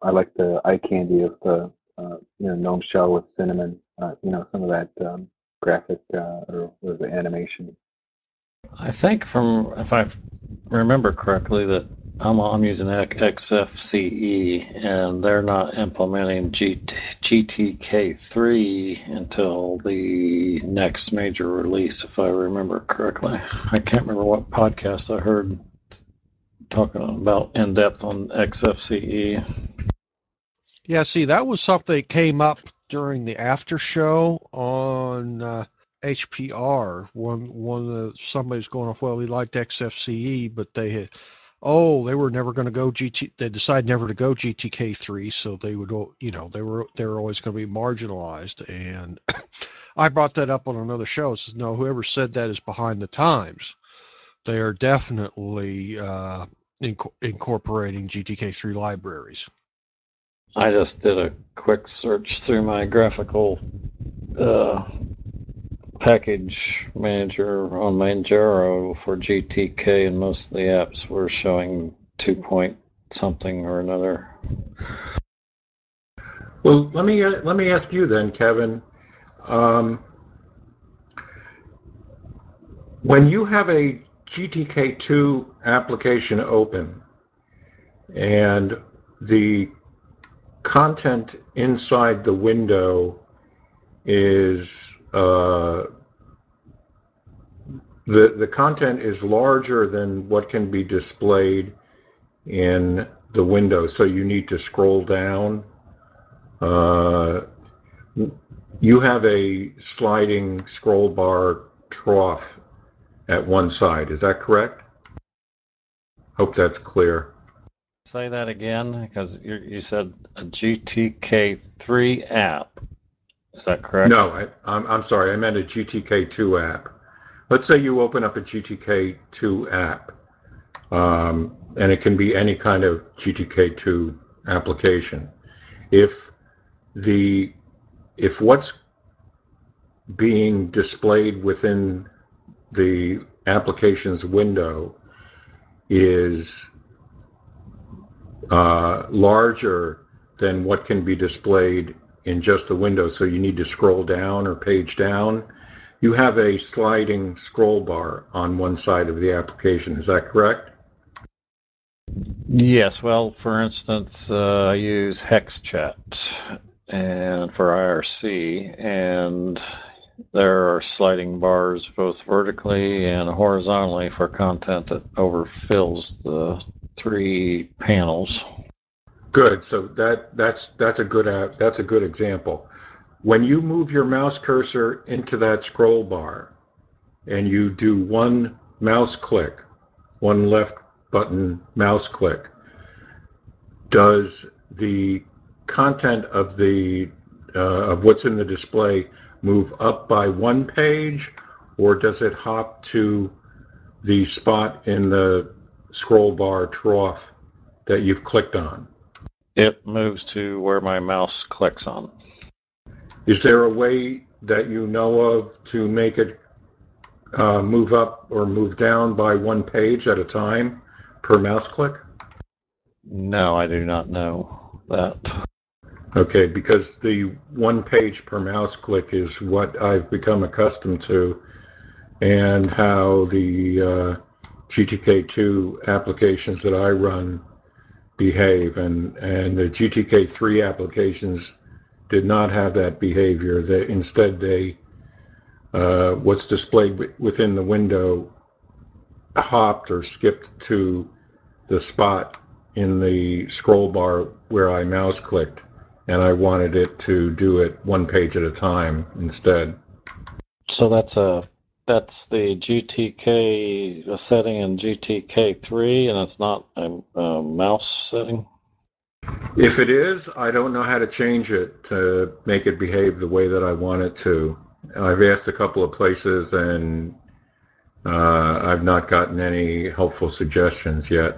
I like the eye candy of the uh, you know gnome shell with cinnamon. Uh, you know some of that um, graphic uh, or, or the animation. I think from, if I remember correctly, that I'm, I'm using X F C E and they're not implementing G T K three until the next major release, if I remember correctly. I can't remember what podcast I heard talking about in depth on X F C E. Yeah, see, that was something that came up during the after show on uh, H P R. One, one of somebody's going off. Well, he liked X F C E, but they had, oh, they were never going to go G T. They decided never to go G T K three, so they would, you know, they were they were always going to be marginalized. And I brought that up on another show. It says, no, whoever said that is behind the times. They are definitely uh, inc- incorporating G T K three libraries. I just did a quick search through my graphical uh, package manager on Manjaro for G T K, and most of the apps were showing two point something or another. Well, let me uh, let me ask you then, Kevin. Um, when you have a G T K two application open and the content inside the window is uh, the the content is larger than what can be displayed in the window, so you need to scroll down. Uh, you have a sliding scroll bar trough at one side. Is that correct? Hope that's clear. Say that again, because you, you said a G T K three app. Is that correct? No, I, I'm, I'm sorry. I meant a G T K two app. Let's say you open up a G T K two app, um, and it can be any kind of G T K two application. If the if what's being displayed within the application's window is uh, larger than what can be displayed in just the window, so you need to scroll down or page down, you have a sliding scroll bar on one side of the application. Is that correct? Yes. Well, for instance, uh, I use HexChat and for I R C, and there are sliding bars both vertically and horizontally for content that overfills the three panels. Good. So that that's that's a good app. That's a good example. When you move your mouse cursor into that scroll bar and you do one mouse click, one left button mouse click, does the content of the uh, of what's in the display move up by one page, or does it hop to the spot in the scroll bar trough that you've clicked on? It moves to where my mouse clicks on. Is there a way that you know of to make it uh, move up or move down by one page at a time per mouse click? No, I do not know that. Okay, because the one page per mouse click is what I've become accustomed to, and how the uh, G T K two applications that I run behave, and, and the G T K three applications did not have that behavior. They, instead, they uh, what's displayed within the window hopped or skipped to the spot in the scroll bar where I mouse clicked, and I wanted it to do it one page at a time instead. So that's a that's the G T K a setting in G T K three, and it's not a, a mouse setting. If it is, I don't know how to change it to make it behave the way that I want it to. I've asked a couple of places, and uh, I've not gotten any helpful suggestions yet.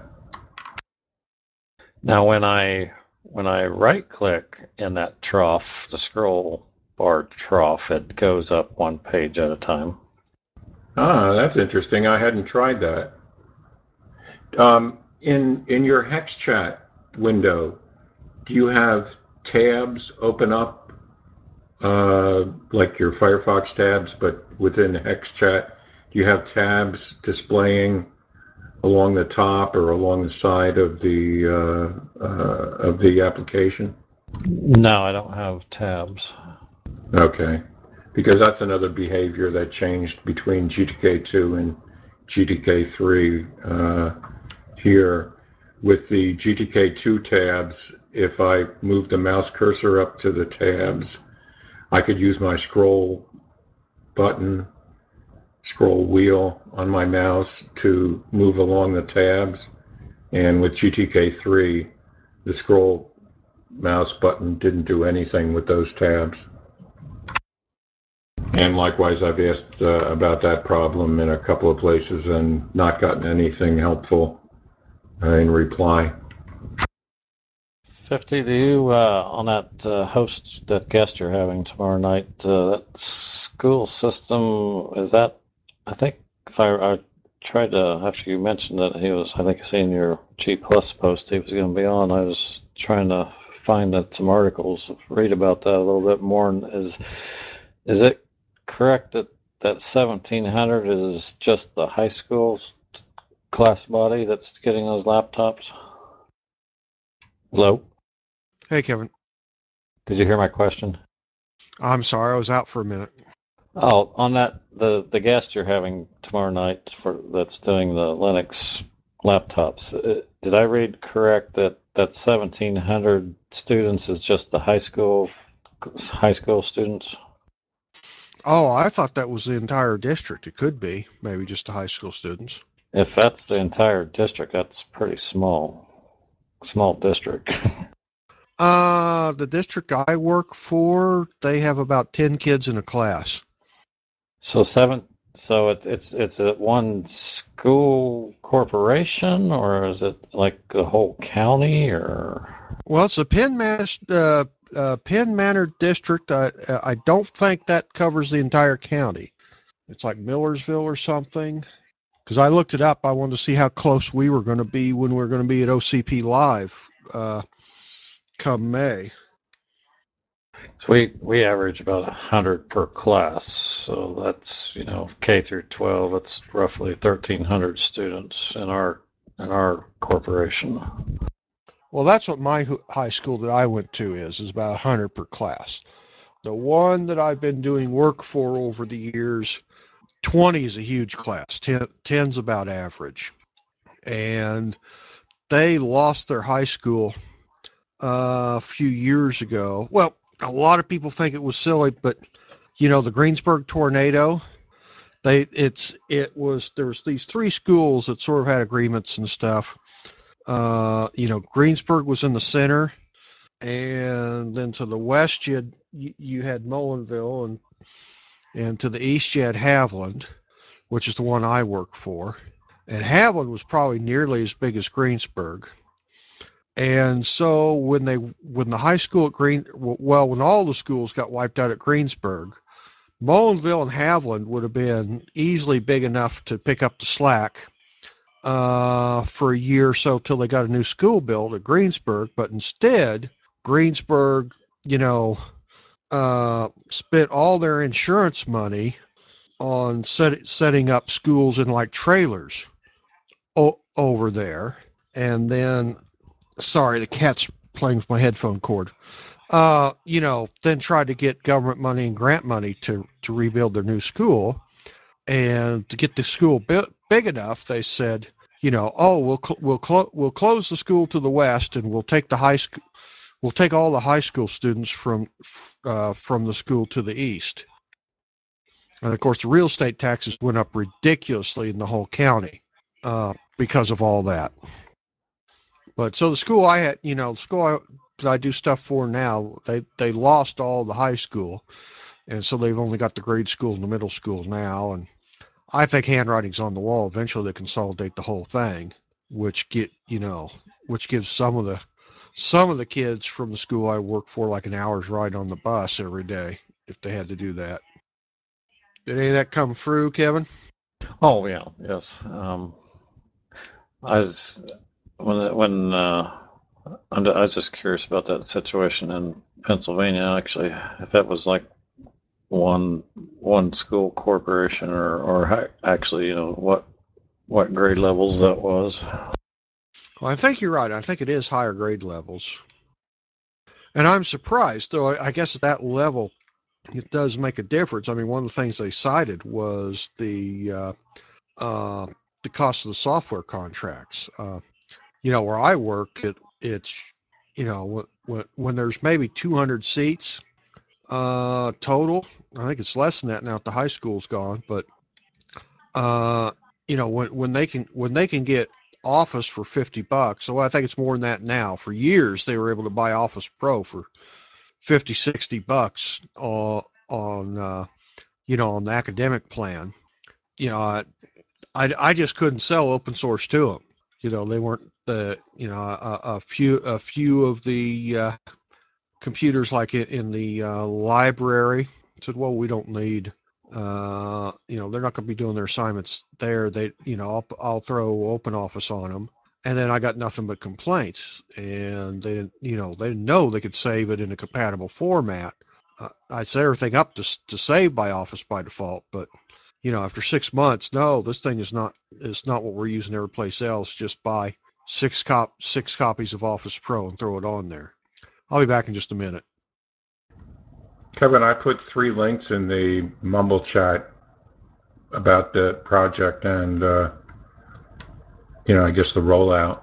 Now, when I when I right click in that trough, the scroll bar trough, it goes up one page at a time. Ah, that's interesting. I hadn't tried that. Um, in in your HexChat window, do you have tabs open up, uh, like your Firefox tabs, but within HexChat? Do you have tabs displaying along the top or along the side of the uh, uh, of the application? No, I don't have tabs. Okay, because that's another behavior that changed between G T K two and G T K three. Uh, here, with the G T K two tabs, if I move the mouse cursor up to the tabs, I could use my scroll button, scroll wheel on my mouse to move along the tabs. And with G T K three, the scroll mouse button didn't do anything with those tabs. And likewise, I've asked uh, about that problem in a couple of places and not gotten anything helpful uh, in reply. fifty, do you, uh, on that uh, host, that guest you're having tomorrow night, uh, that school system, is that, I think, if I, I tried to, after you mentioned that he was, I think I seen your G Plus post he was going to be on, I was trying to find that some articles, read about that a little bit more. And is, is it correct that that seventeen hundred is just the high school class body that's getting those laptops? Hello? Hey, Kevin. Did you hear my question? I'm sorry, I was out for a minute. Oh, on that, the the guest you're having tomorrow night for that's doing the Linux laptops. uh, Did I read correct that that seventeen hundred students is just the high school high school students? Oh, I thought that was the entire district. It could be maybe just the high school students. If that's the entire district, that's pretty small. Small district. Uh, the district I work for, they have about ten kids in a class. So seven. So it, it's it's a one school corporation, or is it like a whole county, or? Well, it's a Penn Manor, uh, uh, Penn Manor district. I I don't think that covers the entire county. It's like Millersville or something. Because I looked it up, I wanted to see how close we were going to be when we were going to be at O C P Live uh, come May. So we we average about a hundred per class. So that's, you know, K through twelve. It's roughly thirteen hundred students in our in our corporation. Well, that's what my high school that I went to is, is about one hundred per class. The one that I've been doing work for over the years, twenty is a huge class, ten, ten's about average. And they lost their high school uh, a few years ago. Well, a lot of people think it was silly, but you know, the Greensburg tornado, they it's it was there was these three schools that sort of had agreements and stuff. Uh, you know, Greensburg was in the center, and then to the west you had you had Mullinville, and and to the east you had Haviland, which is the one I work for. And Haviland was probably nearly as big as Greensburg. And so when they when the high school at Green well when all the schools got wiped out at Greensburg, Mullinville and Haviland would have been easily big enough to pick up the slack uh, for a year or so till they got a new school built at Greensburg. But instead, Greensburg, you know, uh, spent all their insurance money on set, setting up schools in like trailers o- over there. And then, sorry, the cat's playing with my headphone cord. Uh, you know, then tried to get government money and grant money to, to rebuild their new school. And to get the school built big enough, they said, you know, oh, we'll cl- we'll clo- we'll close the school to the west, and we'll take the high school, we'll take all the high school students from uh, from the school to the east. And of course, the real estate taxes went up ridiculously in the whole county uh, because of all that. But so the school I had, you know, the school I, that I do stuff for now, they they lost all the high school, and so they've only got the grade school and the middle school now. And I think handwriting's on the wall. Eventually, they consolidate the whole thing, which get you know, which gives some of the some of the kids from the school I work for like an hour's ride on the bus every day if they had to do that. Did any of that come through, Kevin? Oh yeah, yes. Um, I was when when uh, I'm, I was just curious about that situation in Pennsylvania. Actually, if that was like one one school corporation, or or actually, you know, what what grade levels that was. Well, I think you're right. I think it is higher grade levels. And I'm surprised, though. I guess at that level, it does make a difference. I mean, one of the things they cited was the uh, uh, the cost of the software contracts. Uh, you know, where I work, it it's you know when when there's maybe two hundred seats uh, total. I think it's less than that now that the high school's gone. But uh, you know, when when they can when they can get Office for fifty bucks. So I think it's more than that now. For years, they were able to buy Office Pro for fifty, sixty bucks uh, on, uh, you know, on the academic plan. You know, I, I, I just couldn't sell open source to them. You know, they weren't the, you know, a, a few, a few of the uh, computers like in, in the uh, library said, well, we don't need, uh, you know, they're not going to be doing their assignments there. They, you know, I'll, I'll throw open office on them. And then I got nothing but complaints, and they didn't, you know, they didn't know they could save it in a compatible format. Uh, I set everything up to to save by Office by default, but you know, after six months, no, this thing is not is not what we're using every place else. Just buy six cop six copies of Office Pro and throw it on there. I'll be back in just a minute. Kevin, I put three links in the Mumble chat about the project and, uh, you know, I guess the rollout.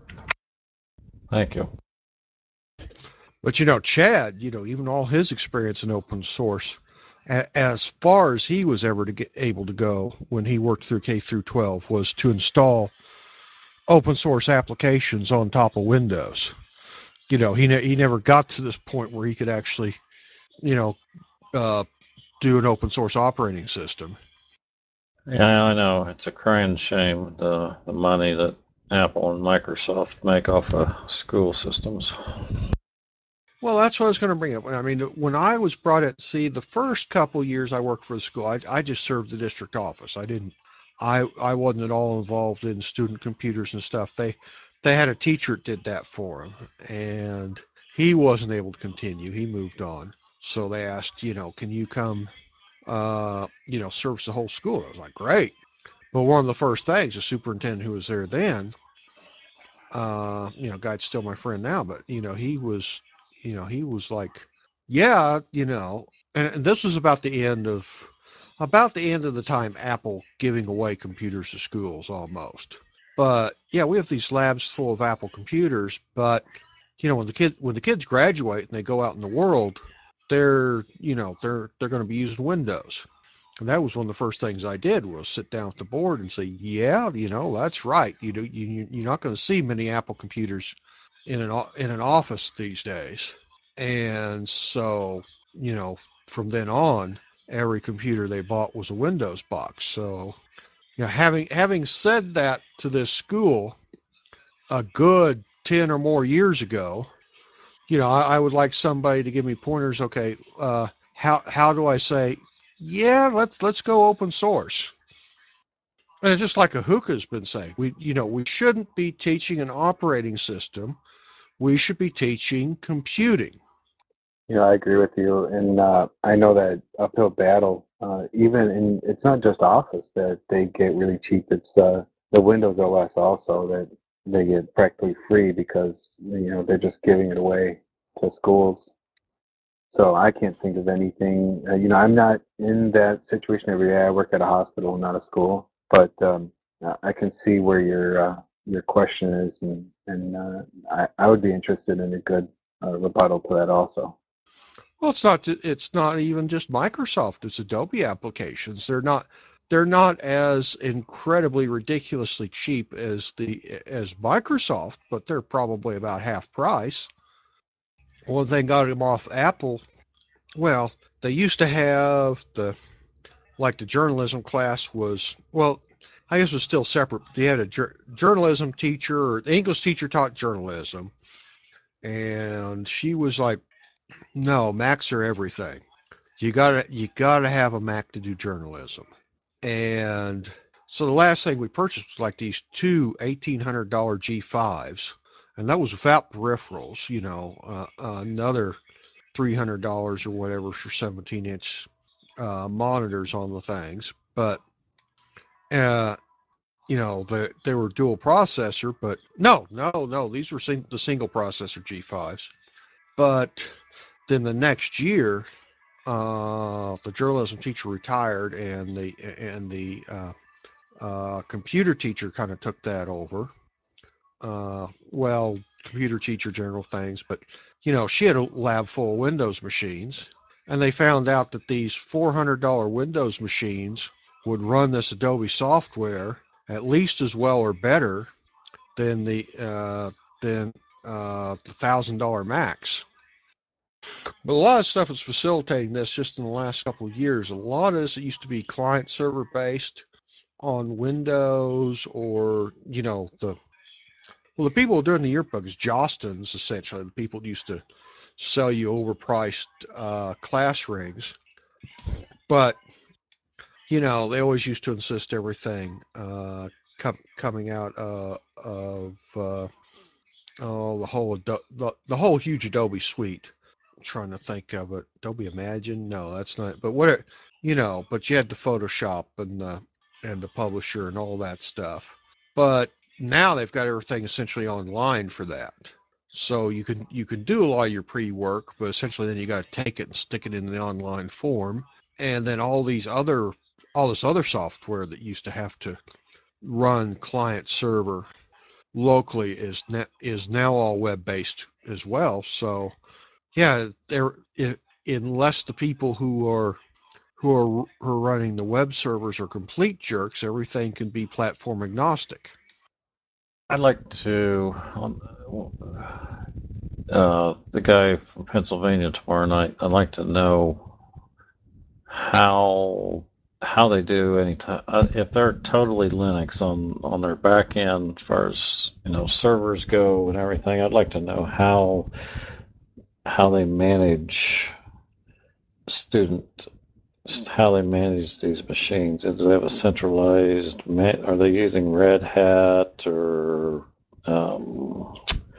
Thank you. But you know, Chad, you know, even all his experience in open source, as far as he was ever to get able to go when he worked through K through twelve, was to install open source applications on top of Windows. You know, he ne- he never got to this point where he could actually, you know, uh, do an open source operating system. Yeah, I know. It's a crying shame, the the money that Apple and Microsoft make off of school systems. Well, that's what I was going to bring up. I mean, when I was brought at, see, the first couple years I worked for the school, I, I just served the district office. I didn't, I, I wasn't at all involved in student computers and stuff. They, they had a teacher that did that for them, and he wasn't able to continue. He moved on. So they asked, you know, can you come, uh, you know, service the whole school? I was like, great. But one of the first things, the superintendent who was there then, uh, you know, guy's still my friend now, but you know, he was, you know, he was like, yeah, you know, and, and this was about the end of, about the end of the time Apple giving away computers to schools almost. But yeah, we have these labs full of Apple computers, but you know, when the kid when the kids graduate and they go out in the world, they're, you know, they're they're going to be using Windows. And that was one of the first things I did was sit down at the board and say, yeah, you know, that's right. You know, you, you're not going to see many Apple computers in an, in an office these days. And so, you know, from then on, every computer they bought was a Windows box. So, you know, having, having said that to this school a good ten or more years ago, you know, I, I would like somebody to give me pointers. Okay, uh, how how do I say, yeah, let's let's go open source? And it's just like Ahuka's been saying, we you know we shouldn't be teaching an operating system. We should be teaching computing. Yeah, I agree with you, and uh, I know that uphill battle. Uh, even in it's not just Office that they get really cheap. It's uh, the Windows O S also that they get practically free because you know they're just giving it away to schools. So I can't think of anything. Uh, you know, I'm not in that situation every day. I work at a hospital, not a school. But um, uh, I can see where your uh, your question is, and and uh, I I would be interested in a good uh, rebuttal to that also. Well, it's not it's not even just Microsoft. It's Adobe applications. They're not they're not as incredibly ridiculously cheap as the as Microsoft, but they're probably about half price. One thing got them off Apple. Well, they used to have the like the journalism class was, well, I guess it was still separate. They had a jur- journalism teacher, or the English teacher taught journalism, and she was like, "No, Macs are everything. You gotta you gotta have a Mac to do journalism." And so the last thing we purchased was like these two eighteen hundred dollar G fives, and that was without peripherals. You know, uh, uh, another three hundred dollars or whatever for seventeen inch uh, monitors on the things. But uh, you know, the, they were dual processor, but no, no, no, these were sing, the single processor G fives. But then the next year, uh, the journalism teacher retired, and the and the uh, uh, computer teacher kind of took that over. Uh, well, computer teacher, general things, but you know, she had a lab full of Windows machines, and they found out that these four hundred dollar Windows machines would run this Adobe software at least as well or better than the uh, than uh, the thousand dollar Macs. But a lot of stuff is facilitating this just in the last couple of years. A lot of this it used to be client server based on Windows, or you know the well the people doing the yearbooks, Jostens essentially, the people used to sell you overpriced uh, class rings, but you know they always used to insist everything uh, com- coming out uh, of uh, oh the whole Ado- the, the whole huge Adobe suite. I'm trying to think of it. Adobe Imagine? No, that's not. But what it, you know, but you had the Photoshop and the and the publisher and all that stuff. But now they've got everything essentially online for that. So you can you can do a lot of your pre-work, but essentially then you got to take it and stick it in the online form. And then all these other all this other software that used to have to run client server locally is net is now all web based as well. So yeah, there unless the people who are who are who are running the web servers are complete jerks, everything can be platform agnostic. I'd like to, um, uh, the guy from Pennsylvania tomorrow night, I'd like to know how how they do any time uh, if they're totally Linux on on their back end as far as you know servers go and everything. I'd like to know how how they manage student how they manage these machines. Do they have a centralized? Are they using Red Hat or um,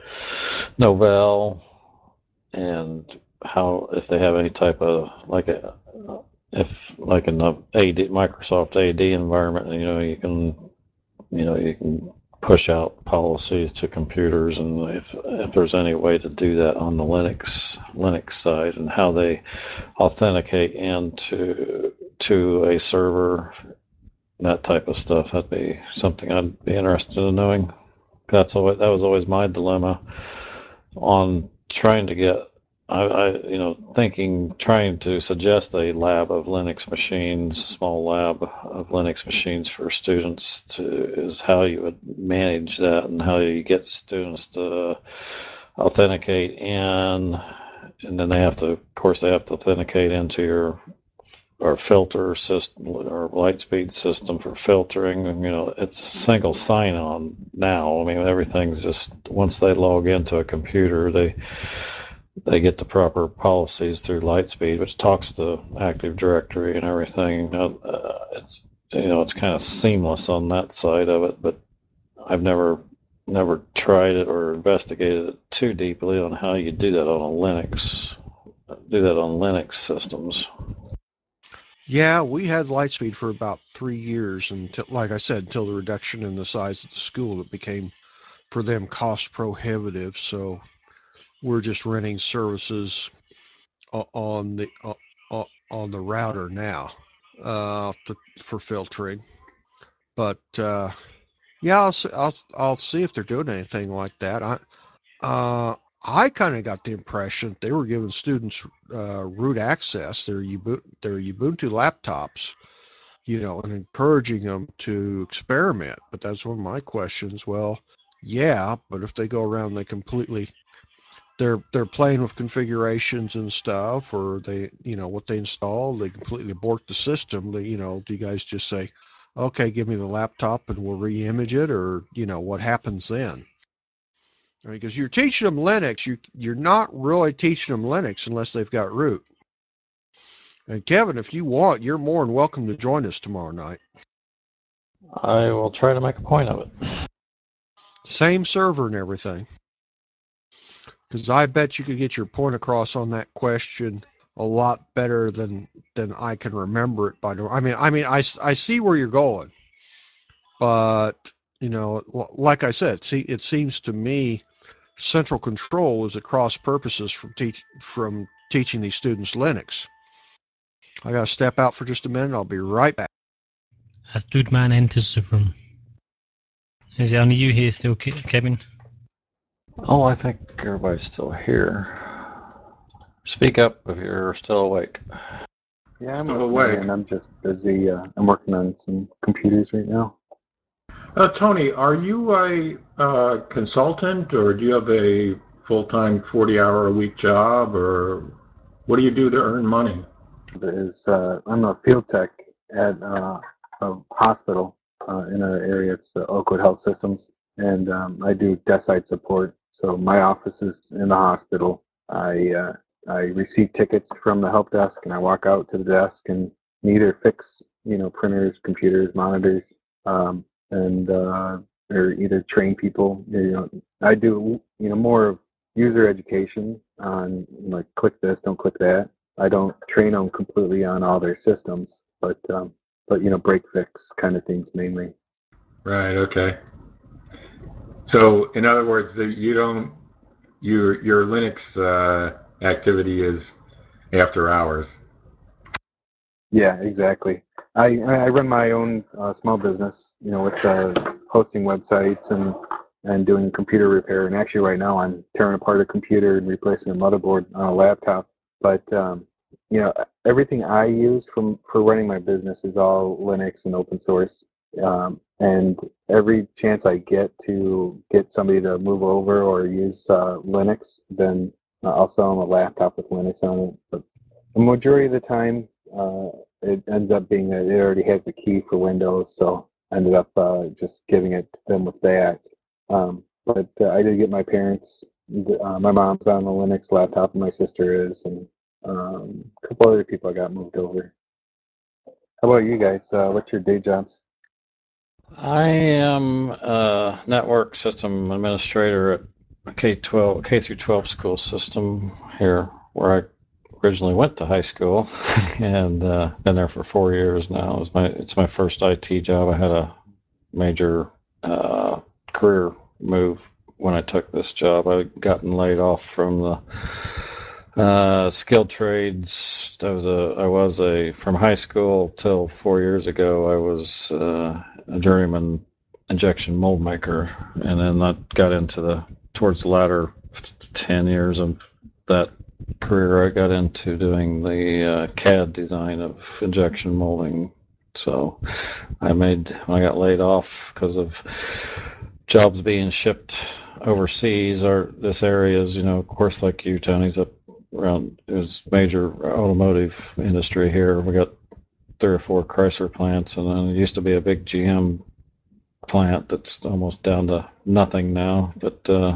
Novell? And how if they have any type of like a if like in the A D Microsoft A D environment, you know you can you know you can push out policies to computers, and if if there's any way to do that on the Linux Linux side, and how they authenticate into to a server, that type of stuff, that'd be something I'd be interested in knowing. That's always, that was always my dilemma on trying to get I, I, you know, thinking, trying to suggest a lab of Linux machines, small lab of Linux machines for students to, is how you would manage that and how you get students to authenticate in, and then they have to, of course, they have to authenticate into your or filter system or Lightspeed system for filtering. And, you know, it's single sign-on now. I mean, everything's just once they log into a computer, they they get the proper policies through Lightspeed, which talks to Active Directory and everything. Uh, it's you know it's kind of seamless on that side of it, but I've never never tried it or investigated it too deeply on how you do that on a Linux do that on Linux systems. Yeah, we had Lightspeed for about three years until, like I said, until the reduction in the size of the school, it became for them cost prohibitive. So we're just renting services on the on the router now uh, to, for filtering. But uh, yeah, I'll, I'll I'll see if they're doing anything like that. I uh, I kind of got the impression they were giving students uh, root access, their Ubuntu, their Ubuntu laptops, you know, and encouraging them to experiment. But that's one of my questions. Well, yeah, but if they go around, they completely they're they're playing with configurations and stuff, or they, you know, what they install, they completely abort the system. They, you know, do you guys just say, okay, give me the laptop and we'll re-image it, or you know, what happens then? I mean, because you're teaching them Linux, you you're not really teaching them Linux unless they've got root. And Kevin, if you want, you're more than welcome to join us tomorrow night. I will try to make a point of it. Same server and everything. because I bet you could get your point across on that question a lot better than than I can remember it by. I mean, I mean, I, I see where you're going, but you know, like I said, see, it seems to me central control is at cross purposes from teach from teaching these students Linux. I got to step out for just a minute. I'll be right back. As Dudeman enters the room. Is it only you here still, Kevin? Oh, I think everybody's still here. Speak up if you're still awake. Yeah, I'm Still listening, awake. and I'm just busy. Uh, I'm working on some computers right now. Uh, Tony, are you a uh, consultant, or do you have a full-time forty-hour-a-week job, or what do you do to earn money? Is uh, I'm a field tech at uh, a hospital uh, in our area. It's uh, Oakwood Health Systems, and um, I do desk side support. So my office is in the hospital. I uh, I receive tickets from the help desk, and I walk out to the desk and either fix, you know, printers, computers, monitors, um, and uh, or either train people. You know, I do, you know, more user education on, like, click this, don't click that. I don't train them completely on all their systems, but um, but you know, break fix kind of things mainly. Right. Okay. So, in other words, you don't your your Linux uh, activity is after hours. Yeah, exactly. I I run my own uh, small business, you know, with uh, hosting websites and and doing computer repair. And actually, right now, I'm tearing apart a computer and replacing a motherboard on a laptop. But um, you know, everything I use from for running my business is all Linux and open source. Um, and every chance I get to get somebody to move over or use uh, Linux, then I'll sell them a laptop with Linux on it. But the majority of the time, uh, it ends up being that it already has the key for Windows, so I ended up uh, just giving it to them with that. Um, but uh, I did get my parents. Uh, my mom's on a Linux laptop, and my sister is, and um, a couple other people I got moved over. How about you guys? Uh, what's your day jobs? I am a network system administrator at a K twelve, K through twelve school system here, where I originally went to high school, and uh, been there for four years now. It's my it's my first I T job. I had a major uh, career move when I took this job. I'd gotten laid off from the uh, skilled trades. I was a I was a from high school till four years ago. I was uh, a journeyman injection mold maker, and then that got into the towards the latter ten years of that career. I got into doing the uh, C A D design of injection molding. So I made when I got laid off because of jobs being shipped overseas, or this area is, you know, of course, like you, Tony's up around, it was major automotive industry here. We got three or four Chrysler plants, and then it used to be a big G M plant that's almost down to nothing now. But uh,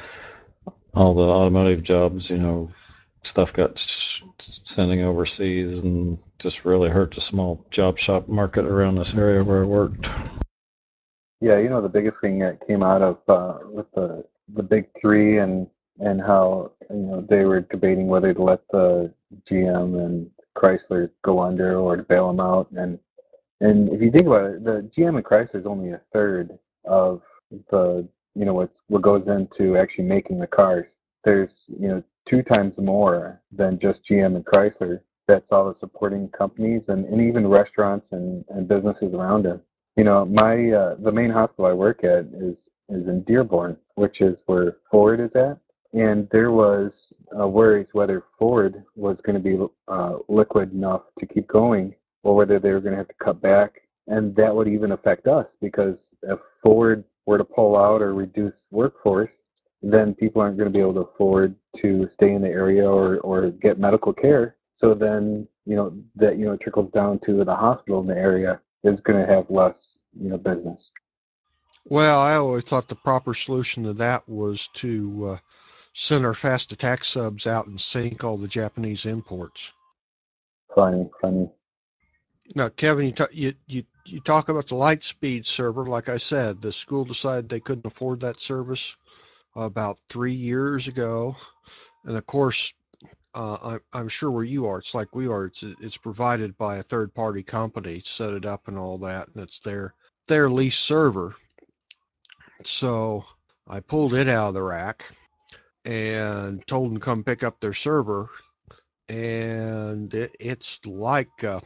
all the automotive jobs, you know, stuff got sh- sending overseas, and just really hurt the small job shop market around this area where I worked. Yeah, you know, the biggest thing that came out of uh, with the the big three, and and how, you know, they were debating whether to let the G M and Chrysler go under or to bail them out. And and if you think about it, the G M and Chrysler is only a third of the, you know, what's what goes into actually making the cars. There's, you know, two times more than just G M and Chrysler. That's all the supporting companies, and, and even restaurants and, and businesses around it. You know, my uh, the main hospital I work at is is in Dearborn, which is where Ford is at. And there was uh, worries whether Ford was going to be uh, liquid enough to keep going, or whether they were going to have to cut back. And that would even affect us, because if Ford were to pull out or reduce workforce, then people aren't going to be able to afford to stay in the area or, or get medical care. So then, you know, that, you know, trickles down to the hospital in the area is going to have less, you know, business. Well, I always thought the proper solution to that was to uh, send our fast attack subs out and sink all the Japanese imports. Funny, funny. Now, Kevin, you, ta- you you you talk about the Lightspeed server. Like I said, the school decided they couldn't afford that service. about three years ago, and of course, uh, I'm, I'm sure where you are, it's like we are. It's it's provided by a third party company, set it up and all that, and it's their their lease server. So I pulled it out of the rack and told them to come pick up their server, and it, it's like a,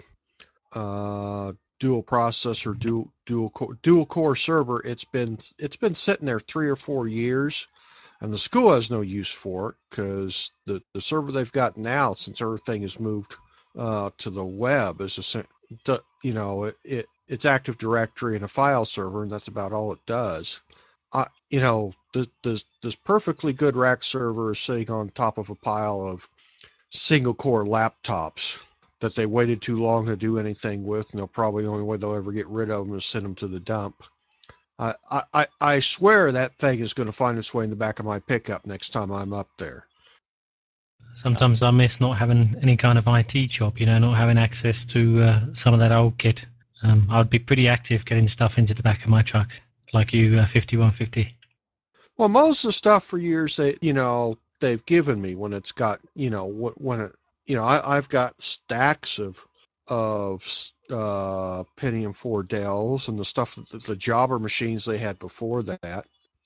uh, dual processor, dual dual core, dual core server. It's been it's been sitting there three or four years, and the school has no use for it because the the server they've got now, since everything has moved uh, to the web, is a you know it, it it's Active Directory and a file server, and that's about all it does. I, you know, this, this, this perfectly good rack server is sitting on top of a pile of single core laptops that they waited too long to do anything with, and they'll probably the only way they'll ever get rid of them is send them to the dump. I, I, I swear that thing is going to find its way in the back of my pickup next time I'm up there. Sometimes I miss not having any kind of I T job, you know, not having access to uh, some of that old kit. Um, I'd be pretty active getting stuff into the back of my truck, like you, uh, fifty-one fifty. Well, most of the stuff for years they, you know, they've given me when it's got, you know, when it, you know, I, I've got stacks of of uh, Pentium four Dells and the stuff that the, the jobber machines they had before that.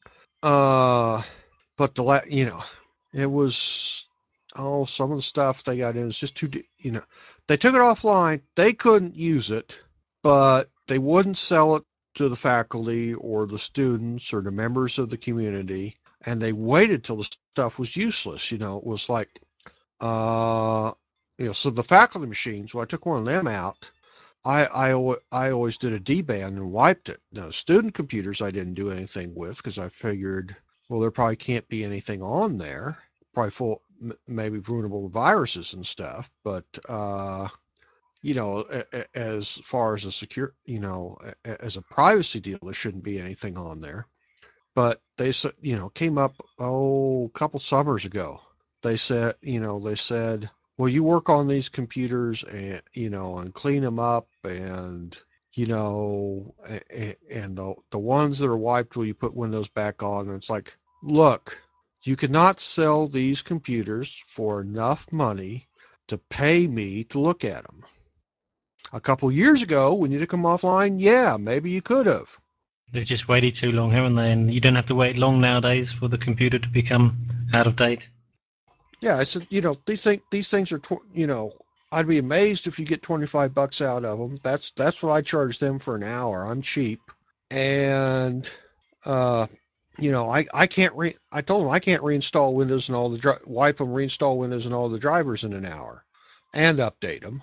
Uh, but the la- you know, it was oh some of the stuff they got in was just too, you know, they took it offline. They couldn't use it, but they wouldn't sell it to the faculty or the students or the members of the community, and they waited till the stuff was useless. You know, it was like, uh, you know, so the faculty machines. When I took one of them out, I I I always did a D-ban and wiped it. Now, student computers I didn't do anything with because I figured, well, there probably can't be anything on there, probably full, maybe vulnerable to viruses and stuff. But uh, you know, as far as a secure, you know, as a privacy deal, there shouldn't be anything on there. But they said, you know, came up, oh, a couple summers ago. They said, you know, they said, well, you work on these computers and, you know, and clean them up and, you know, and the, the ones that are wiped, will you put Windows back on? And it's like, look, you cannot sell these computers for enough money to pay me to look at them. A couple years ago, when you took them offline, yeah, maybe you could have. They've just waited too long, haven't they? And you don't have to wait long nowadays for the computer to become out of date. Yeah, I said, you know, these things, these things are, tw- you know, I'd be amazed if you get twenty-five bucks out of them. That's that's what I charge them for an hour. I'm cheap, and uh, you know, I I can't re. I told them I can't reinstall Windows and all the dri- wipe them, reinstall Windows and all the drivers in an hour, and update them.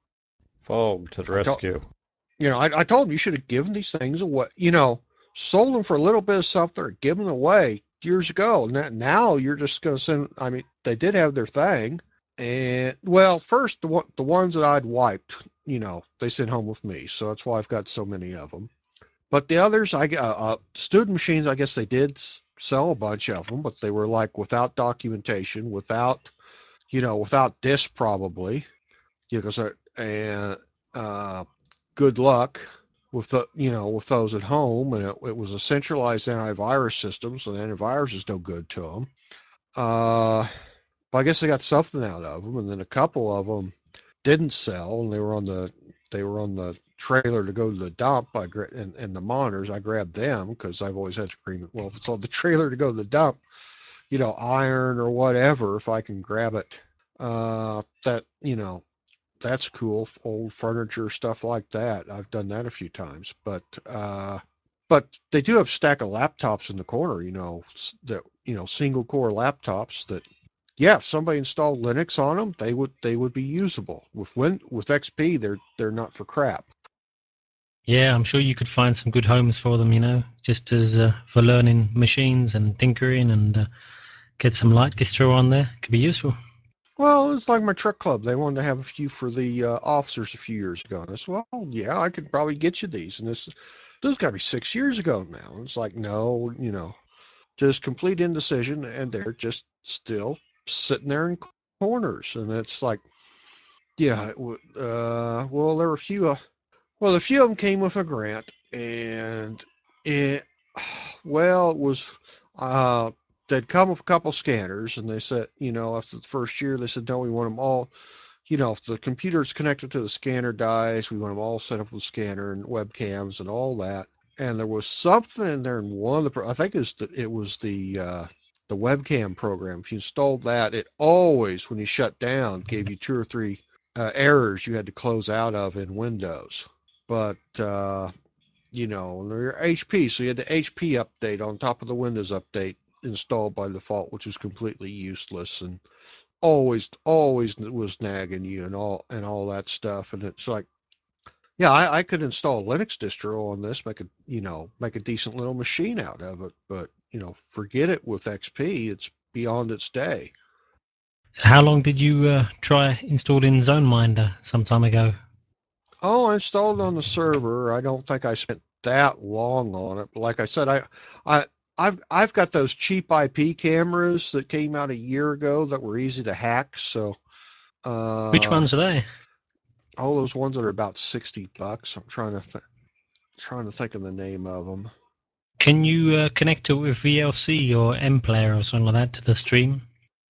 Fog to the I told rescue. you know, I, I told them you should have given these things away. You know, sold them for a little bit of something, or given them away years ago. And now you're just going to send. I mean, they did have their thing. And well, first the the ones that I'd wiped, you know, they sent home with me, so that's why I've got so many of them. But the others, I uh, uh, student machines, I guess they did sell a bunch of them, but they were like without documentation, without, you know, without disk probably, you know, because and uh, good luck with the, you know, with those at home, and it, it was a centralized antivirus system, so the antivirus is no good to them. Uh, but I guess they got something out of them, and then a couple of them didn't sell, and they were on the they were on the trailer to go to the dump. I gra- and, and the monitors, I grabbed them because I've always had agreement. Well, if it's on the trailer to go to the dump, you know, iron or whatever, if I can grab it, uh, that you know, that's cool. Old furniture, stuff like that. I've done that a few times, but uh, but they do have a stack of laptops in the corner. You know, that you know, single core laptops that, yeah, if somebody installed Linux on them, they would they would be usable. With Win with X P, they're they're not for crap. Yeah, I'm sure you could find some good homes for them, you know, just as uh, for learning machines and tinkering, and uh, get some light distro on there. Could be useful. Well, it's like my truck club. They wanted to have a few for the uh, officers a few years ago. And I said, well, yeah, I could probably get you these. And this, this has got to be six years ago now. And it's like, no, you know, just complete indecision. And they're just still sitting there in corners. And it's like, yeah, uh, well, there were a few, uh, well, a few of them came with a grant. And it, well, it was, uh, they'd come with a couple scanners, and they said, you know, after the first year, they said, no, we want them all. You know, if the computer's connected to the scanner dies, we want them all set up with scanner and webcams and all that. And there was something in there in one of the, I think it was the, it was the, uh, the webcam program. If you installed that, it always, when you shut down, gave you two or three uh, errors you had to close out of in Windows. But, uh, you know, they're H P, so you had the H P update on top of the Windows update installed by default, which was completely useless and always, always was nagging you and all and all that stuff. And it's like, yeah, I, I could install a Linux distro on this, make a you know, make a decent little machine out of it, but you know, forget it with X P. It's beyond its day. How long did you uh, try installing ZoneMinder some time ago? Oh, I installed it on the server. I don't think I spent that long on it. But like I said, I, I, I've I've got those cheap I P cameras that came out a year ago that were easy to hack. So, uh, Which ones are they? all those ones that are about sixty bucks. I'm trying to th- trying to think of the name of them. Can you uh, connect it with V L C or MPlayer or something like that to the stream?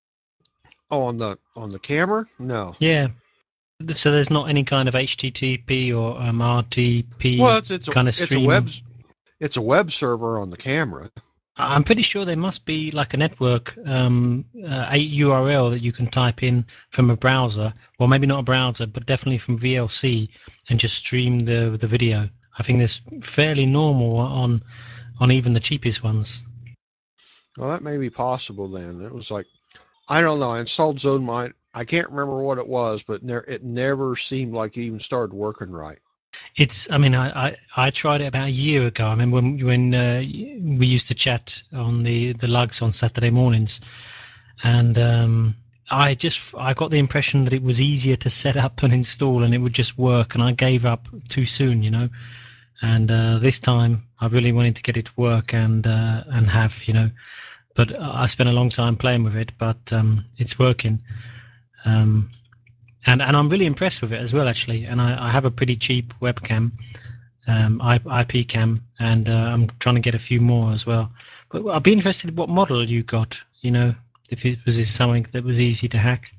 Oh, on the on the camera? No. Yeah. So there's not any kind of H T T P or um, R T P Well, it's it's a kind of it's a stream? web it's a web server on the camera. I'm pretty sure there must be like a network um, uh, a U R L that you can type in from a browser, well, maybe not a browser, but definitely from V L C, and just stream the the video. I think that's fairly normal on on even the cheapest ones. Well, that may be possible then. It was like, I don't know. I installed ZoneMinder. I can't remember what it was, but ne- it never seemed like it even started working right. It's. I mean, I, I, I tried it about a year ago. I mean, when when uh, we used to chat on the the lugs on Saturday mornings, and um, I just I got the impression that it was easier to set up and install, and it would just work. And I gave up too soon, you know. And uh, this time, I really wanted to get it to work and uh, and have, you know. But I spent a long time playing with it, but um, it's working. Um, and and I'm really impressed with it as well, actually. And I, I have a pretty cheap webcam, um, I P cam, and uh, I'm trying to get a few more as well. But I'd be interested in what model you got. You know, if it was this something that was easy to hack.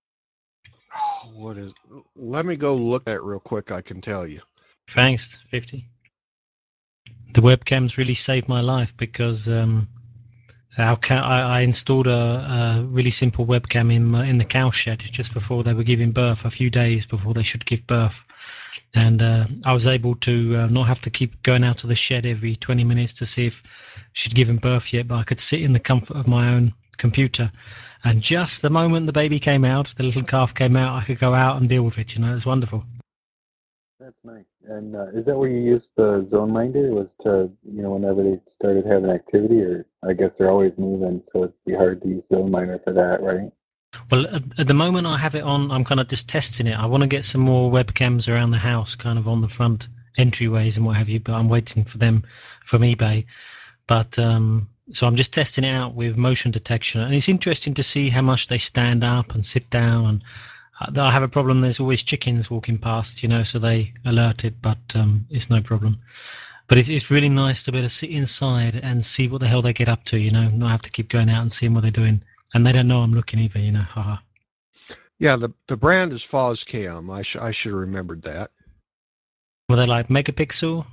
What is? Let me go look at it real quick. I can tell you. Thanks, fifty. The webcams really saved my life because um, our cow, I, I installed a, a really simple webcam in my, in the cow shed just before they were giving birth, a few days before they should give birth, and uh, I was able to uh, not have to keep going out to the shed every twenty minutes to see if she'd given birth yet, but I could sit in the comfort of my own computer, and just the moment the baby came out, the little calf came out, I could go out and deal with it. You know, it was wonderful. That's nice. And uh, is that where you used the ZoneMinder? Was to, you know, whenever they started having activity, or I guess they're always moving, so it'd be hard to use ZoneMinder for that, right? Well, at, at the moment I have it on, I'm kind of just testing it. I want to get some more webcams around the house, kind of on the front entryways and what have you, but I'm waiting for them from eBay. But um, so I'm just testing it out with motion detection, and it's interesting to see how much they stand up and sit down. And I have a problem. There's always chickens walking past, you know, so they alert it, but um, it's no problem. But it's it's really nice to be able to sit inside and see what the hell they get up to, you know, not have to keep going out and seeing what they're doing. And they don't know I'm looking either, you know. Haha. Yeah, the the brand is Fozcam. I sh- I should have remembered that. Were they like megapixel?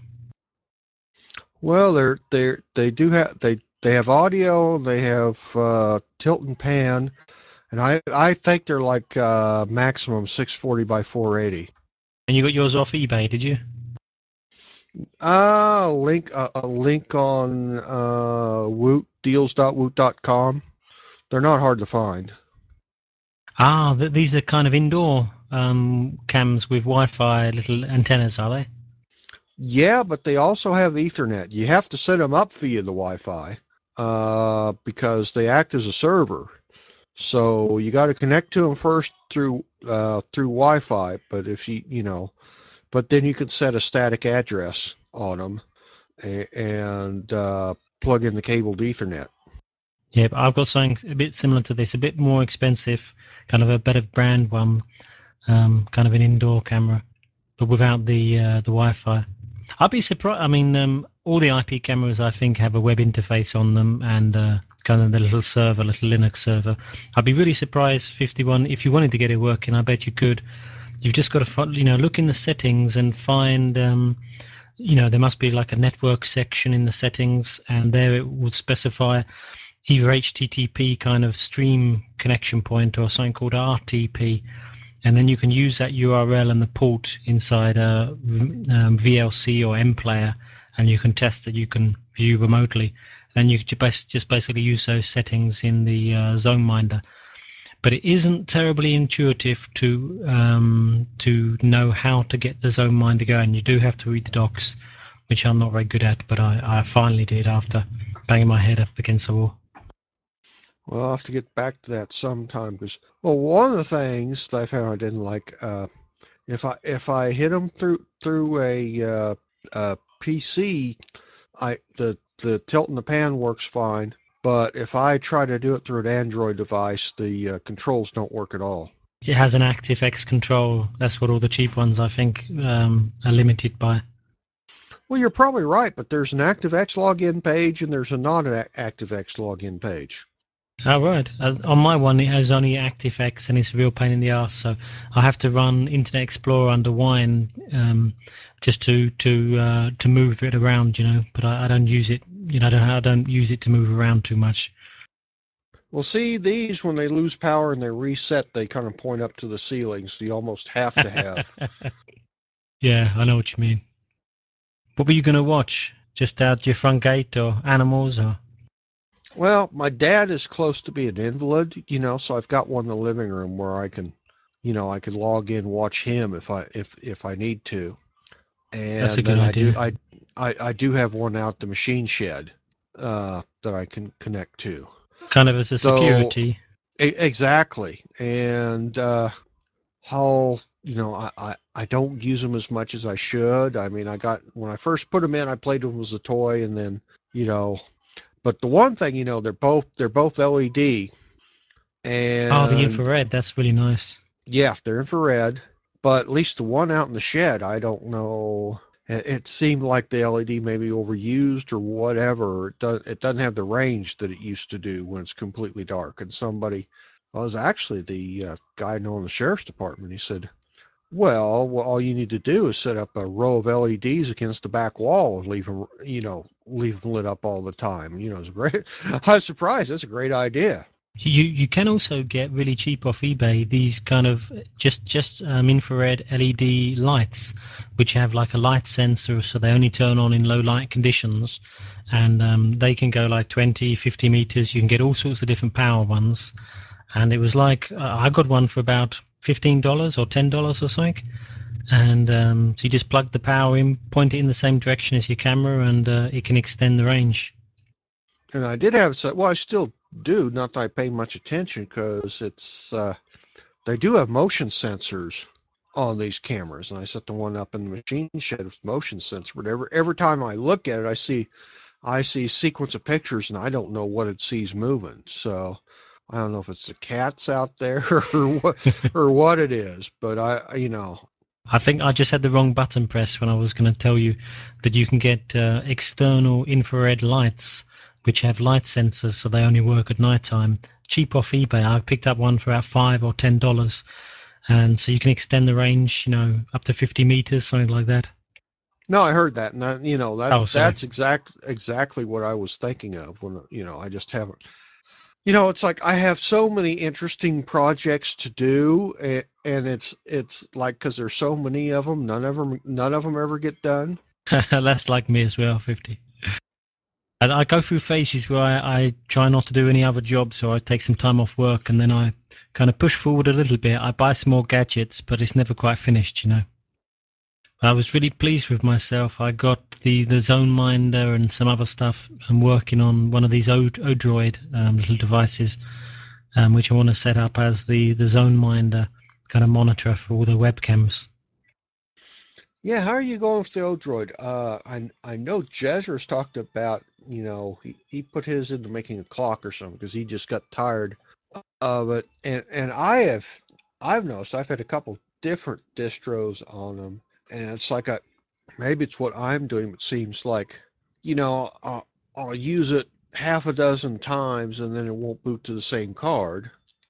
Well, they're they they do have they they have audio. They have uh, tilt and pan, and I I think they're like uh, maximum six forty by four eighty. And you got yours off eBay, did you? Uh, link uh, a link on uh, woot deals dot woot dot com. They're not hard to find. Ah, th- these are kind of indoor um, cams with Wi-Fi little antennas, are they? Yeah, but they also have Ethernet. You have to set them up via the Wi-Fi uh, because they act as a server. So you got to connect to them first through uh, through Wi-Fi. But if you you know, but then you can set a static address on them and, and uh, plug in the cabled Ethernet. Yeah, but I've got something a bit similar to this, a bit more expensive, kind of a better brand one, um, kind of an indoor camera, but without the uh, the Wi-Fi. I'd be surprised. I mean, um, all the I P cameras I think have a web interface on them, and uh, kind of the little server, little Linux server. I'd be really surprised, fifty-one, if you wanted to get it working. I bet you could. You've just got to, you know, look in the settings and find, um, you know, there must be like a network section in the settings, and there it would specify either H T T P kind of stream connection point or something called R T P, and then you can use that U R L and the port inside a um, V L C or MPlayer, and you can test that you can view remotely. Then you could just basically use those settings in the uh, ZoneMinder. But it isn't terribly intuitive to um, to know how to get the ZoneMinder going. You do have to read the docs, which I'm not very good at, but I, I finally did after banging my head up against the wall. Well, I'll have to get back to that sometime because, well, one of the things that I found I didn't like, uh, if I if I hit them through through a, uh, a P C, I the the tilt and the pan works fine. But if I try to do it through an Android device, the uh, controls don't work at all. It has an ActiveX control. That's what all the cheap ones, I think, um, are limited by. Well, you're probably right, but there's an ActiveX login page and there's a non-ActiveX login page. Oh, right. Uh, on my one, it has only ActiveX, and it's a real pain in the ass. So I have to run Internet Explorer under Wine um, just to to uh, to move it around, you know. But I, I don't use it. You know, I don't I don't use it to move around too much. Well, see, these, when they lose power and they reset, they kind of point up to the ceiling, so you almost have to have. Yeah, I know what you mean. What were you going to watch? Just out your front gate or animals or? Well, my dad is close to being an invalid, you know, so I've got one in the living room where I can, you know, I can log in, watch him if I if if I need to. That's a And good then I do idea. I I, I do have one out the machine shed uh, that I can connect to. Kind of as a So security. e- exactly, and uh, how you know I, I I don't use them as much as I should. I mean, I got when I first put them in, I played with them as a toy, and then you know. But the one thing, you know, they're both they're both L E D, Oh, the and infrared. That's really nice. yeah, they're infrared. But at least the one out in the shed, I don't know. It, it seemed like the L E D may be overused or whatever. It does it doesn't have the range that it used to do when it's completely dark. And somebody, well, it was actually the uh, guy I know in the sheriff's department. He said, well, well, all you need to do is set up a row of L E Ds against the back wall and leave them, you know, leave them lit up all the time. You know, it's great. I was surprised. That's a great idea. You you can also get really cheap off eBay these kind of just just um, infrared L E D lights, which have like a light sensor, so they only turn on in low light conditions, and um, they can go like twenty, fifty meters. You can get all sorts of different power ones, and it was like uh, I got one for about fifteen dollars or ten dollars or something, and um, so you just plug the power in, point it in the same direction as your camera, and uh, it can extend the range. And I did have some, well, I still do, not that I pay much attention because it's, uh, they do have motion sensors on these cameras. And I set the one up in the machine shed with motion sensor. But every, every time I look at it, I see, I see a sequence of pictures and I don't know what it sees moving. So I don't know if it's the cats out there or what, or what it is, but I, you know, I think I just had the wrong button press when I was going to tell you that you can get uh, external infrared lights which have light sensors, so they only work at night time. Cheap off eBay. I picked up one for about five or ten dollars, and so you can extend the range, you know, up to fifty meters, something like that. no, I heard that, and that, you know, Oh, that's sorry. that's exact exactly what I was thinking of when, you know, I just haven't. You know, it's like I have so many interesting projects to do, and, and it's it's like because there's so many of them, none of them none of them ever get done. That's like me as well, fifty. And I go through phases where I, I try not to do any other jobs, so I take some time off work, and then I kind of push forward a little bit. I buy some more gadgets, but it's never quite finished, you know. I was really pleased with myself. I got the, the ZoneMinder and some other stuff. I'm working on one of these o- Odroid um, little devices, um, which I want to set up as the, the ZoneMinder kind of monitor for all the webcams. Yeah, how are you going with the Odroid? Uh, I I know Jezra's talked about, you know, he, he put his into making a clock or something because he just got tired of it, and and I have I've noticed I've had a couple different distros on them, and it's like a maybe it's what I'm doing. It seems like, you know, I'll, I'll use it half a dozen times, and then it won't boot to the same card.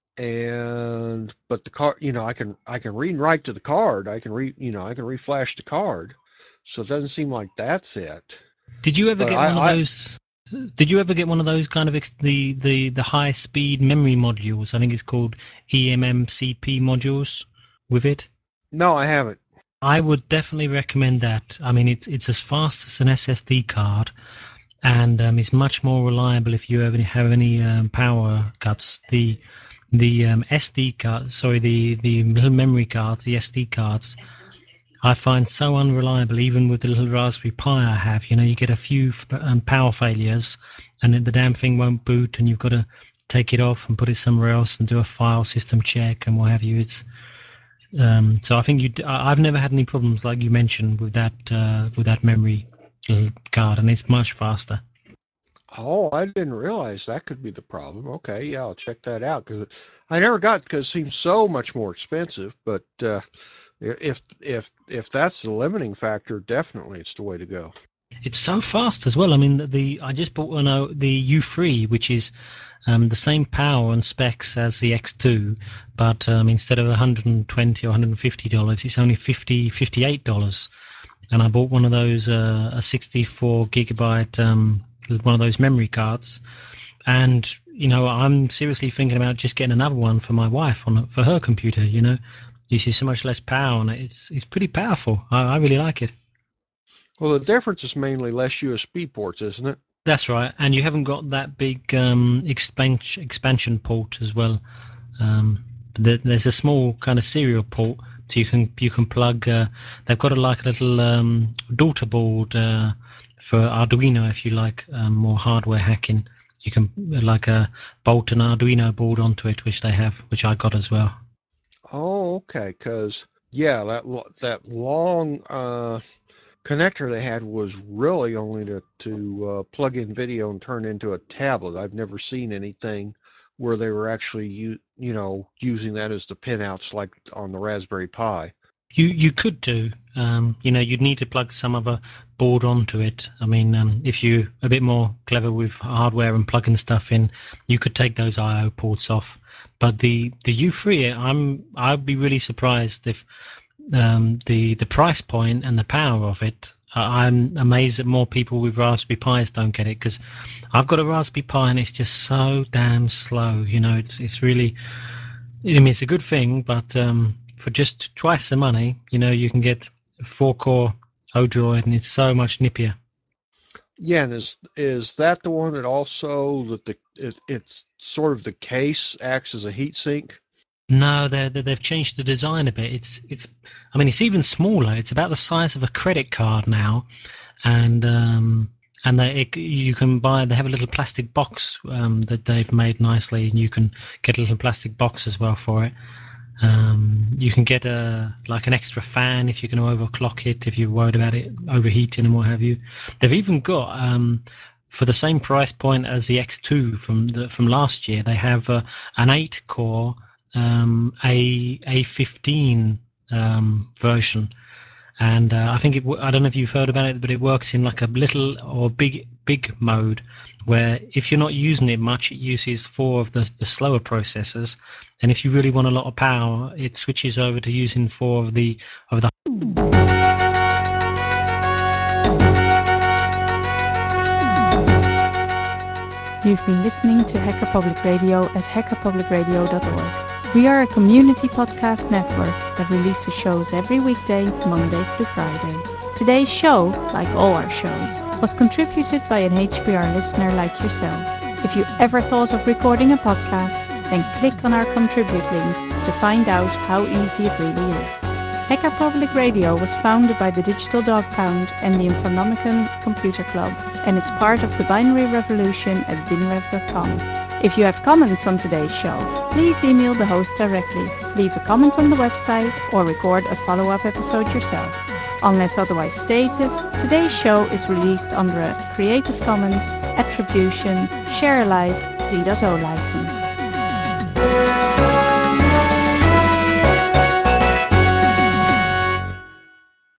And but the card, you know, I can I can read and write to the card. I can read, you know, I can reflash the card. So it doesn't seem like that's it. Did you ever But get I, one of I those? Did you ever get one of those kind of ex, the the the high speed memory modules? I think it's called E M M C P modules with it. no, I haven't. I would definitely recommend that. I mean, it's it's as fast as an S S D card, and um, it's much more reliable if you ever have any um, power cuts. The the um, S D cards, sorry, the the little memory cards, the S D cards, I find so unreliable. Even with the little Raspberry Pi I have, you know, you get a few um, power failures, and then the damn thing won't boot, and you've got to take it off and put it somewhere else and do a file system check and what have you. It's um, so I think you. I've never had any problems like you mentioned with that uh, with that memory card, and it's much faster. Oh, I didn't realize that could be the problem. Okay, yeah, I'll check that out because I never got because it seems so much more expensive. But uh, if if if that's the limiting factor, definitely it's the way to go. It's so fast as well. I mean, the, the I just bought one uh, the U three, which is um, the same power and specs as the X two, but um, instead of one hundred twenty or one hundred fifty dollars, it's only fifty, fifty-eight dollars. And I bought one of those uh, a sixty-four gigabyte um, one of those memory cards, and you know I'm seriously thinking about just getting another one for my wife on for her computer. You know, uses so much less power, and it's it's pretty powerful. I, I really like it. Well, the difference is mainly less U S B ports, isn't it? That's right, and you haven't got that big um, expansion expansion port as well. Um, there, there's a small kind of serial port, so you can you can plug. Uh, they've got a, like a little um, daughter board uh, for Arduino, if you like um, more hardware hacking. You can like a bolt an Arduino board onto it, which they have, which I got as well. Oh, okay. Because yeah, that that long uh, connector they had was really only to to uh, plug in video and turn into a tablet. I've never seen anything where they were actually you you know using that as the pinouts like on the Raspberry Pi. You you could do, um, you know, you'd need to plug some other board onto it. I mean, um, if you're a bit more clever with hardware and plugging stuff in, you could take those I O ports off. But the the U three, I'm I'd be really surprised if um, the the price point and the power of it. I- I'm amazed that more people with Raspberry Pis don't get it because I've got a Raspberry Pi and it's just so damn slow. You know, it's it's really. I mean, it's a good thing, but um, for just twice the money, you know, you can get a four-core Odroid, and it's so much nippier. Yeah, and is is that the one that also that the it, it's sort of the case acts as a heat sink? No, they they've changed the design a bit. It's it's. I mean, it's even smaller. It's about the size of a credit card now, and um, and they it, you can buy. They have a little plastic box um, that they've made nicely, and you can get a little plastic box as well for it. Um, you can get a like an extra fan if you're going to overclock it, if you're worried about it overheating and what have you. They've even got um, for the same price point as the X two from the, from last year. They have uh, an eight core um, A A fifteen um, version, and uh, I think it. I don't know if you've heard about it, but it works in like a little or big big mode, where if you're not using it much, it uses four of the, the slower processors, and if you really want a lot of power, it switches over to using four of the of the. You've been listening to Hacker Public Radio at hacker public radio dot org. We are a community podcast network that releases shows every weekday, Monday through Friday. Today's show, like all our shows, was contributed by an H P R listener like yourself. If you ever thought of recording a podcast, then click on our contribute link to find out how easy it really is. Hacker Public Radio was founded by the Digital Dog Pound and the Infonomicon Computer Club and is part of the Binary Revolution at binrev dot com. If you have comments on today's show, please email the host directly, leave a comment on the website, or record a follow-up episode yourself. Unless otherwise stated, today's show is released under a Creative Commons Attribution Share Alike three point oh license.